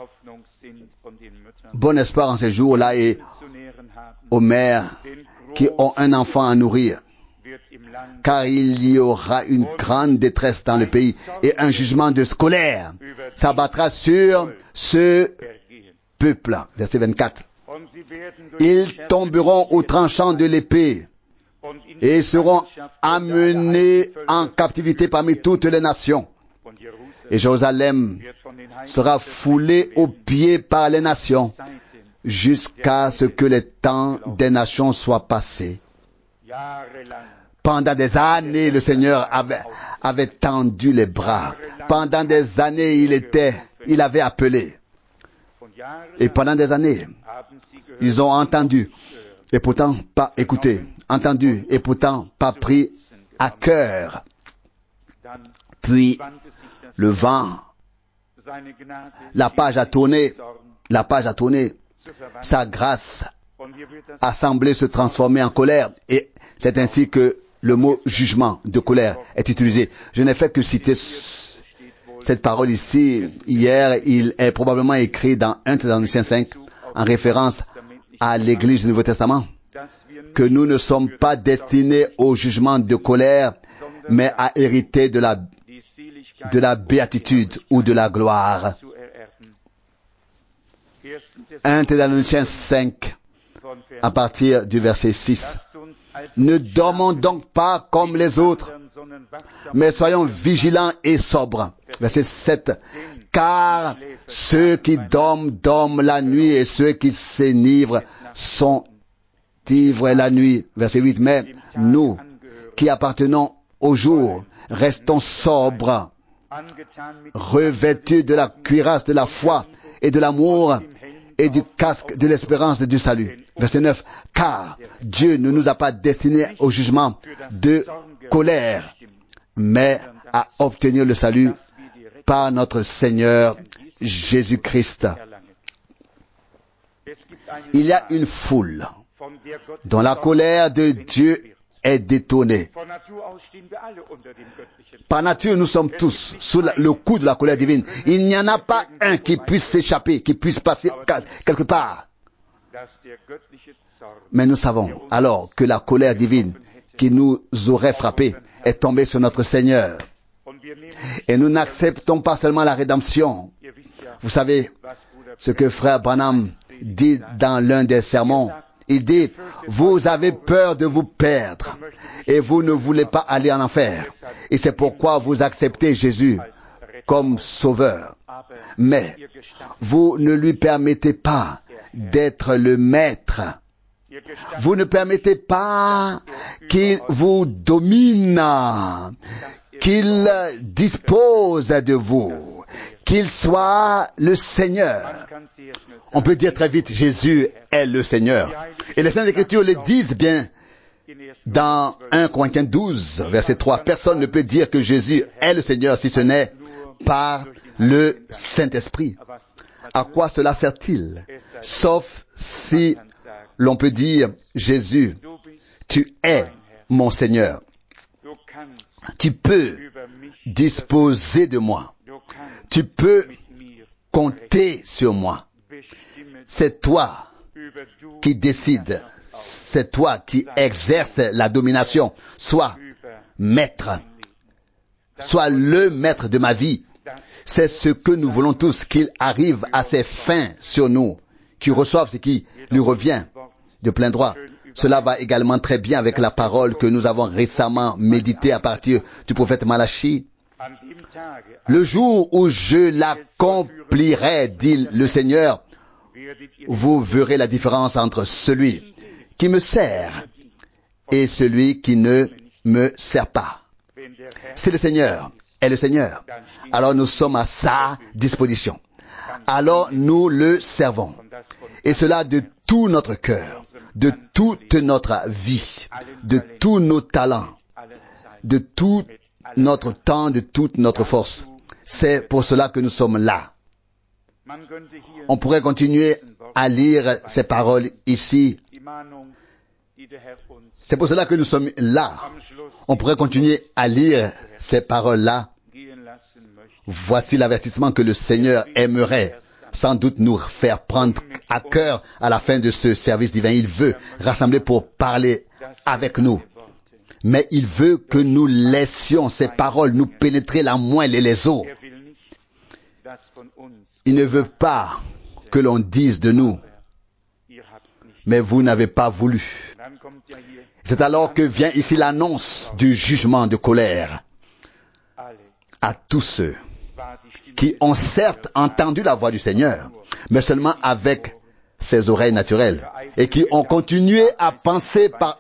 bon espoir en ces jours-là et aux mères qui ont un enfant à nourrir. Car il y aura une grande détresse dans le pays et un jugement de colère s'abattra sur ce peuple. Verset 24. Ils tomberont au tranchant de l'épée et seront amenés en captivité parmi toutes les nations. Et Jérusalem sera foulée aux pieds par les nations jusqu'à ce que les temps des nations soient passés. Pendant des années, le Seigneur avait tendu les bras. Pendant des années, il avait appelé. Et pendant des années, ils ont entendu et pourtant pas écouté. Entendu et pourtant pas pris à cœur. Puis, le vent, la page a tourné, sa grâce a semblé se transformer en colère et c'est ainsi que le mot jugement de colère est utilisé. Je n'ai fait que citer cette parole ici. Hier, il est probablement écrit dans 1 Thessaloniciens 5 en référence à l'Église du Nouveau Testament que nous ne sommes pas destinés au jugement de colère mais à hériter de la béatitude ou de la gloire. 1 Thessaloniciens 5 à partir du verset 6. Ne dormons donc pas comme les autres, mais soyons vigilants et sobres. Verset 7. Car ceux qui dorment, dorment la nuit, et ceux qui s'enivrent sont ivres la nuit. Verset 8. Mais nous, qui appartenons au jour, restons sobres, revêtus de la cuirasse de la foi et de l'amour, et du casque de l'espérance du salut. Verset 9. Car Dieu ne nous a pas destinés au jugement de colère, mais à obtenir le salut par notre Seigneur Jésus-Christ. Il y a une foule dont la colère de Dieu est détournée. Par nature, nous sommes tous sous le coup de la colère divine. Il n'y en a pas un qui puisse s'échapper, qui puisse passer quelque part. Mais nous savons alors que la colère divine qui nous aurait frappés est tombée sur notre Seigneur. Et nous n'acceptons pas seulement la rédemption. Vous savez ce que frère Branham dit dans l'un des sermons. Il dit, vous avez peur de vous perdre et vous ne voulez pas aller en enfer. Et c'est pourquoi vous acceptez Jésus comme sauveur. Mais vous ne lui permettez pas d'être le maître. Vous ne permettez pas qu'il vous domine, qu'il dispose de vous, qu'il soit le Seigneur. On peut dire très vite, Jésus est le Seigneur. Et les Saintes Écritures le disent bien dans 1 Corinthiens 12, verset 3. Personne ne peut dire que Jésus est le Seigneur si ce n'est par le Saint-Esprit. À quoi cela sert-il? Sauf si l'on peut dire, Jésus, du bist tu es mein Herr. mon Seigneur. Du kannst Tu peux über mich disposer de moi. du kannst Tu peux mit mir compter sur moi. bestimme C'est toi über du qui décides. C'est toi qui exerces la domination. Sois über maître. mein Leben. Sois le maître de ma vie. Das C'est ce que nous voulons tous, qu'il arrive à ses fins sur nous, qu'il reçoive ce qui lui revient de plein droit. Cela va également très bien avec la parole que nous avons récemment méditée à partir du prophète Malachi. an dem Tage Le jour où je l'accomplirai, dit le Seigneur, werdet ihr vous verrez la différence entre celui qui me sert et celui qui ne me sert pas. wenn der Herr C'est le Seigneur, est le Seigneur. Alors nous sommes à sa disposition. Alors nous le servons. und das von Et cela de tout notre cœur, de toute notre vie, de tous nos talents, aller Zeit. de tout notre temps, de toute notre force. C'est pour cela que nous sommes là. Man könnte hier On pourrait continuer à lire ces paroles ici. die Mahnung, die der Herr uns C'est pour cela que nous sommes là. am Schluss On pourrait continuer à lire ces paroles-là. gehen lassen möchte. Voici l'avertissement que le Seigneur aimerait sans doute nous faire prendre à cœur à la fin de ce service divin. Il veut rassembler pour parler avec nous. Mais il veut que nous laissions ces paroles nous pénétrer la moelle et les os. Er will nicht, dass von uns Il ne veut pas que l'on dise de nous, ihr habt nicht. mais vous n'avez pas voulu. Dann kommt ja hier C'est alors que vient ici l'annonce du jugement de colère alle. à tous ceux Zwar die Stimme qui ont certes entendu la voix du Seigneur, mais seulement avec ses oreilles naturelles, et qui ont continué à penser par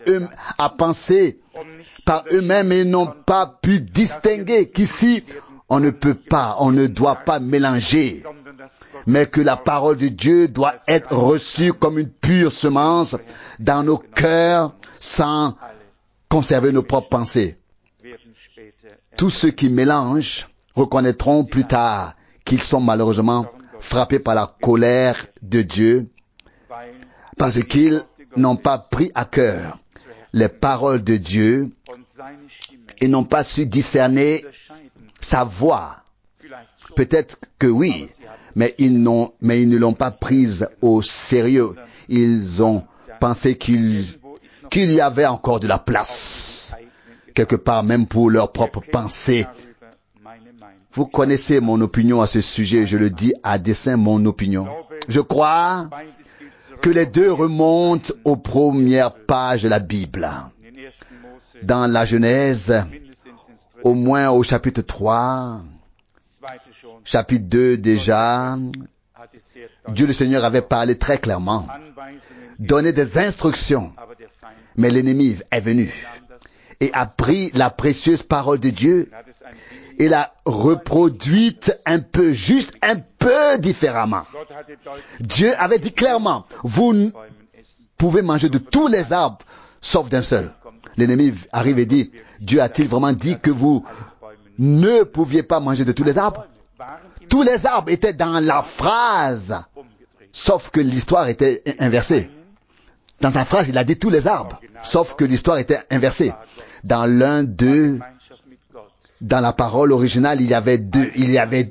eux-mêmes et n'ont pas pu distinguer qu'ici, on ne peut pas, on ne doit pas mélanger, sondern dass Gott mais que la parole de Dieu doit être reçue comme une pure semence dans nos cœurs sans conserver nos propres pensées. werden später Tous ceux qui mélangent reconnaîtront plus tard qu'ils sont malheureusement frappés par la colère de Dieu weil parce qu'ils n'ont pas pris à cœur les paroles de Dieu und seine Stimme et n'ont pas su discerner unterscheiden. sa voix. Vielleicht schon, Peut-être que oui, mais ils ne l'ont pas prise au sérieux. Ils ont pensé qu'il y avait encore de la place, quelque part même pour leurs propres pensées. darüber meine Meinung. Vous connaissez mon opinion à ce sujet, je le dis à dessein mon opinion. Je crois Beides geht zurück que les deux remontent aux premières pages de la Bible. in den 1. Mose, Dans la Genèse, mindestens ins 3., au moins au chapitre 3, 2. schon, chapitre 2 déjà, hat es sehr deutlich Dieu le Seigneur avait parlé très clairement, Anweisungen, donné des instructions, aber der Feind mais l'ennemi est venu nahm das et a pris la précieuse parole de Dieu und hat es ein wenig. et l'a reproduite un peu, juste un peu différemment. Gott hatte deutlich Dieu avait dit clairement, vous Bäumen essen. pouvez manger de tous les arbres, sauf d'un seul. L'ennemi arrive et dit, Dieu a-t-il vraiment dit que vous Bäumen ne pouviez pas manger de tous les arbres? waren im Tous les arbres étaient dans la phrase, umgedreht. sauf que l'histoire était inversée. Dans sa phrase, il a dit tous les arbres, sauf que l'histoire était inversée. Dans l'un d'eux, Gemeinschaft mit Gott. dans la parole originale, il y avait Dieu, il y avait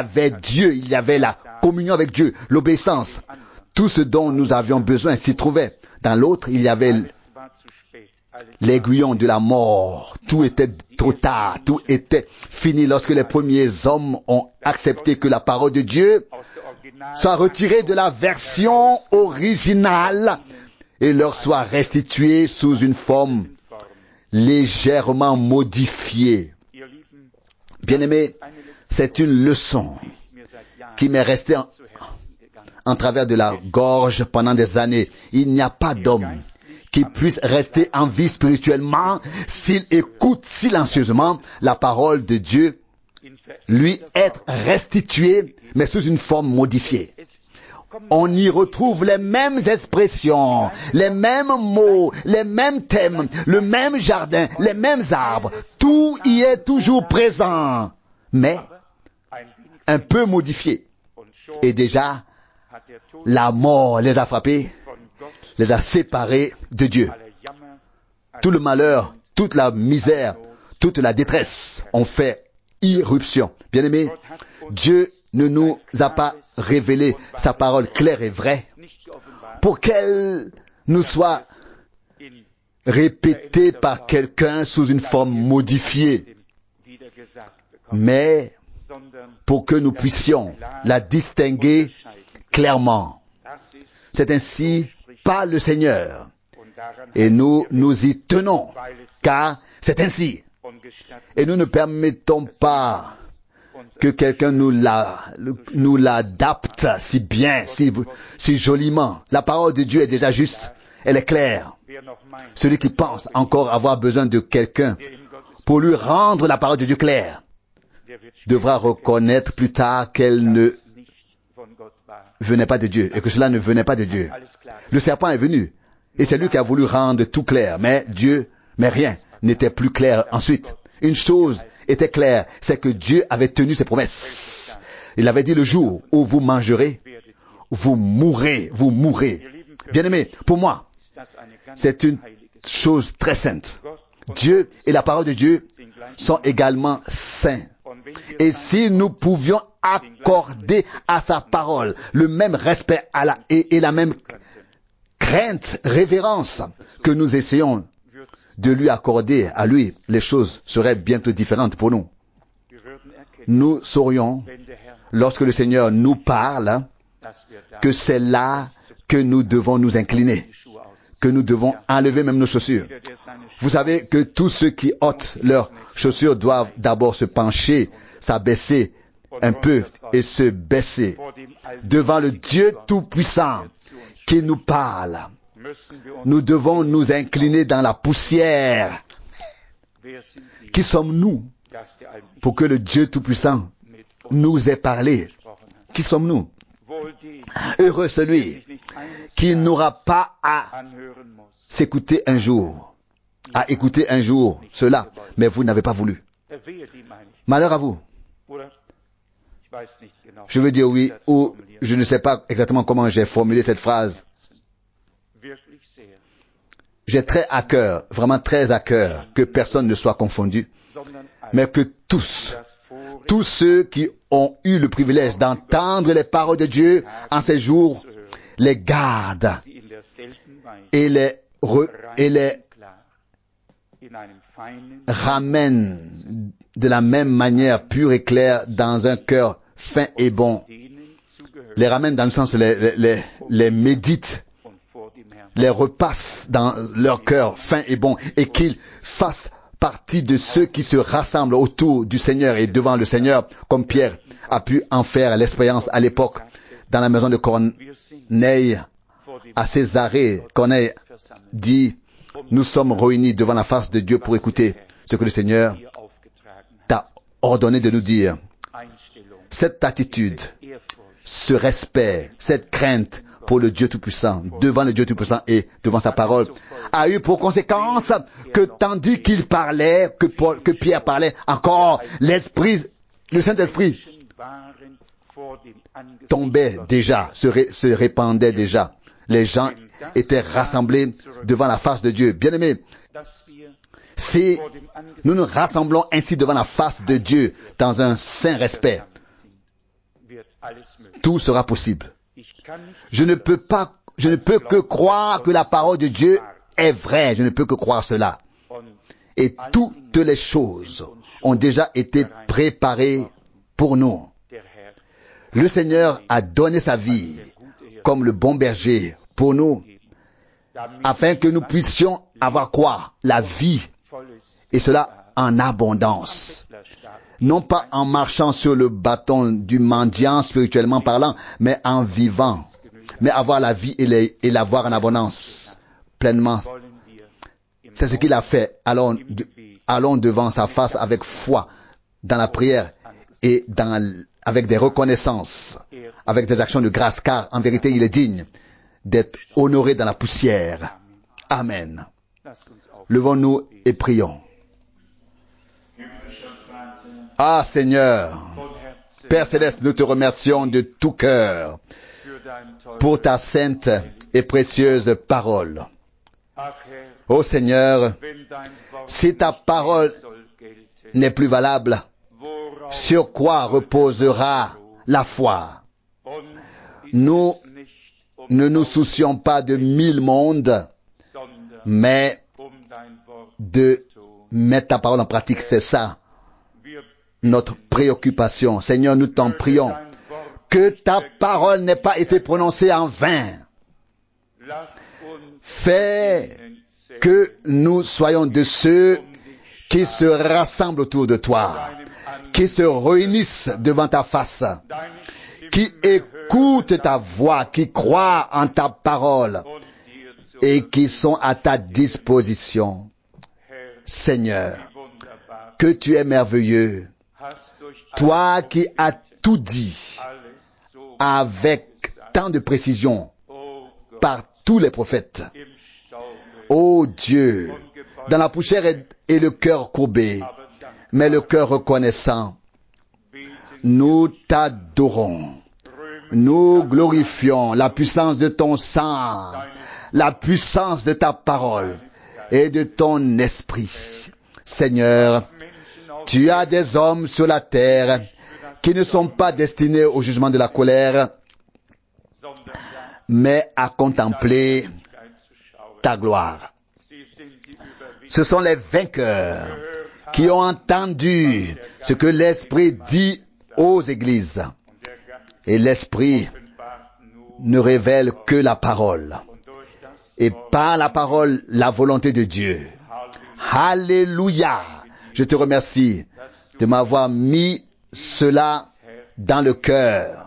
la communion avec Dieu, l'obéissance. Tout ce dont nous avions besoin s'y trouvait. Dans l'autre, il y avait Es war zu spät. Alles l'aiguillon de la mort. Tout était trop tard, tout était fini lorsque les premiers hommes ont accepté que la parole de Dieu aus der Original soit retirée de la version originale et leur soit restituée sous une forme Form. légèrement modifiée. Ihr Lieben, Bien-aimés, eine letzte c'est une leçon ist mir seit Jahren qui m'est restée zu Herzen gegangen. en travers de la gorge pendant des années. Il n'y a pas d'homme qui puisse rester en vie spirituellement s'il écoute silencieusement la parole de Dieu In lui être restituée, mais sous une forme modifiée. On y retrouve les mêmes expressions, les mêmes mots, les mêmes thèmes, le même jardin, les mêmes arbres. Tout y est toujours présent, mais ein wenig un peu modifié. und schon Et déjà, hat der Tod la mort les a frappés von Gott les a séparés de Dieu. aller Jammer, Tout le malheur, toute la misère, toute la détresse ont fait irruption. Bien-aimés, Gott hat uns Dieu ne nous a pas révélé sa parole claire et vraie nicht geoffenbart pour qu'elle nous soit in répétée par quelqu'un sous une forme modifiée, dem wiedergesagt bekommen, mais sondern pour que nous puissions la distinguer clairement. das ist, C'est ainsi par le Seigneur. und daran Et halten nous wir nous y tenons, weil es car c'est ainsi. und gestatten Et nous ne permettons pas uns que quelqu'un nous l'adapte si bien, si joliment. La parole de Dieu est déjà juste. Elle est claire. wer noch meint, Celui qui pense encore avoir besoin de quelqu'un der in Gottes pour lui rendre la parole de Dieu claire, der wird devra reconnaître plus tard qu'elle ne nicht von Gott war. venait pas de Dieu et que cela ne venait pas de Dieu. Alles klar. Le serpent est venu et c'est lui qui a voulu rendre tout clair, mais rien n'était plus clair ensuite. Une chose était claire, c'est que Dieu avait tenu ses promesses. Il avait dit le jour où vous mangerez, vous mourrez. Bien-aimés, pour moi, Das eine ganz c'est une heilige chose très sainte. Gott und Dieu et la parole de Dieu sind gleich. sont également saints. Und wenn wir Et si nous pouvions accorder à sa parole le même respect et la même crainte, révérence que nous essayons de lui accorder à lui, les choses seraient bientôt différentes pour nous. wir würden erkennen, Nous saurions, wenn der Herr, lorsque le Seigneur nous parle, dass wir da que c'est là que nous devons nous incliner, die Schuhe ausziehen. que nous devons enlever même nos chaussures. Der seine Vous savez que tous ceux qui ôtent leurs chaussures doivent d'abord se pencher, s'abaisser un peu et se baisser vor dem Allmächtigen devant le Dieu Tout-Puissant qui nous parle. müssen wir uns, Nous devons nous incliner dans la poussière. wer sind sie, Qui sommes-nous dass der Allmächtige pour que le Dieu Tout-Puissant mit uns nous ait parlé? gesprochen hat. Qui sommes-nous? Wohl dem, Heureux der celui sich nicht eines qui Tages n'aura pas à anhören muss. s'écouter un jour, à écouter un jour cela, mais vous n'avez pas voulu. Wehe dem meine ich. Malheur à vous. Oder? Ich weiß nicht genau. Je veux dire oui, das ou formulieren. je ne sais pas exactement comment j'ai formulé cette phrase. Wirklich sehr. J'ai très à cœur, vraiment très à cœur, que personne ne soit confondu, Sondern mais que tous, das Vorrecht tous ceux qui ont eu le privilège d'entendre les paroles de Dieu en ces jours, les gardent sie in derselben Weise et les klar in einem feinen ramènent de la même manière pure et claire dans un cœur fin et bon. denen zugehört Les ramènent dans le sens, les méditent, und vor dem Herrn. les repassent dans leur cœur fin et bon et qu'ils fassent partie de ceux qui se rassemblent autour du Seigneur et devant le Seigneur, comme Pierre a pu en faire l'expérience à l'époque dans la maison de Wir sind Corneille vor dem à Césarée. Corneille versammelt, dit, nous sommes réunis devant la face de Dieu pour écouter ce que le Seigneur dir aufgetragen hat. t'a ordonné de nous dire. Einstellung, Cette attitude, Ehrfurcht, ce respect, cette crainte pour le Dieu Tout-Puissant, devant le Dieu Tout-Puissant et devant sa parole, a eu pour conséquence que tandis qu'il parlait, que Pierre parlait encore, le Saint-Esprit waren vor dem Angesicht tombait déjà, se répandait déjà. Les gens étaient rassemblés devant la face de Dieu. Bien-aimés, dass wir si vor dem Angesicht nous nous rassemblons ainsi devant la face de Dieu dans un saint respect, sind, wird alles möglich. tout sera possible. Ich kann nicht Je ne peux que croire que la parole de Dieu est vraie. Je ne peux que croire cela. und Et toutes les choses ont déjà été préparées pour nous. der Herr, Le Seigneur a donné sa vie comme le bon berger pour nous, damit afin que nous puissions avoir quoi? La vie. volles Et cela en abondance. Bettlerstab Non pas en marchant sur le bâton du mendiant spirituellement parlant, mais en vivant. Mais avoir la vie et l'avoir en abondance. Pleinement. wollen wir im C'est ce qu'il a fait. Allons devant sa face avec foi, dans la prière et avec des reconnaissances, avec des actions de grâce, car en vérité il est digne d'être honoré dans la poussière. Amen. Lasst uns auf Levons-nous et prions. Ah Seigneur, von Herzen Père Céleste, nous te remercions de tout cœur für pour ta sainte et précieuse parole. Ô Seigneur, si ta parole n'est plus valable, sur quoi reposera la foi? Nous ne nous soucions pas de 1000 mondes, mais de mettre ta parole en pratique. C'est ça notre préoccupation. Seigneur, nous t'en prions que ta parole n'ait pas été prononcée en vain. Fais que nous soyons de ceux qui se rassemblent autour de toi, qui se réunissent devant ta face, qui écoutent ta voix, qui croient en ta parole et qui sont à ta disposition. Seigneur, que tu es merveilleux, toi qui as tout dit avec tant de précision par tous les prophètes. Ô Dieu, dans la poussière est le cœur courbé, mais le cœur reconnaissant. Nous t'adorons, nous glorifions la puissance de ton sang, la puissance de ta parole et de ton esprit. Seigneur, tu as des hommes sur la terre qui ne sont pas destinés au jugement de la colère, mais à contempler ta gloire. Ce sont les vainqueurs qui ont entendu ce que l'Esprit dit aux églises. Et l'Esprit ne révèle que la parole. Et par la parole, la volonté de Dieu. Alléluia! Je te remercie de m'avoir mis cela dans le cœur,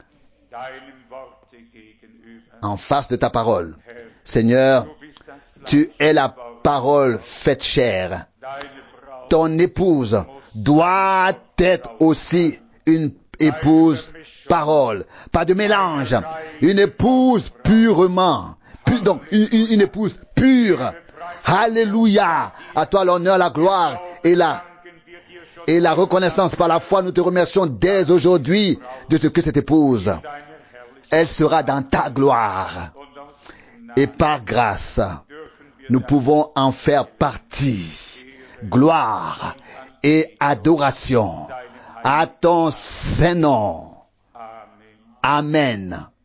en face de ta parole. Seigneur, tu es la parole faite chair. Ton épouse doit être aussi une épouse parole. Pas de mélange. Une épouse purement. Donc, une épouse pure. Alléluia. À toi l'honneur, la gloire et la reconnaissance par la foi. Nous te remercions dès aujourd'hui de ce que cette épouse, elle sera dans ta gloire. Et par grâce, nous pouvons en faire partie. Gloire et adoration à ton Saint-Nom. Amen.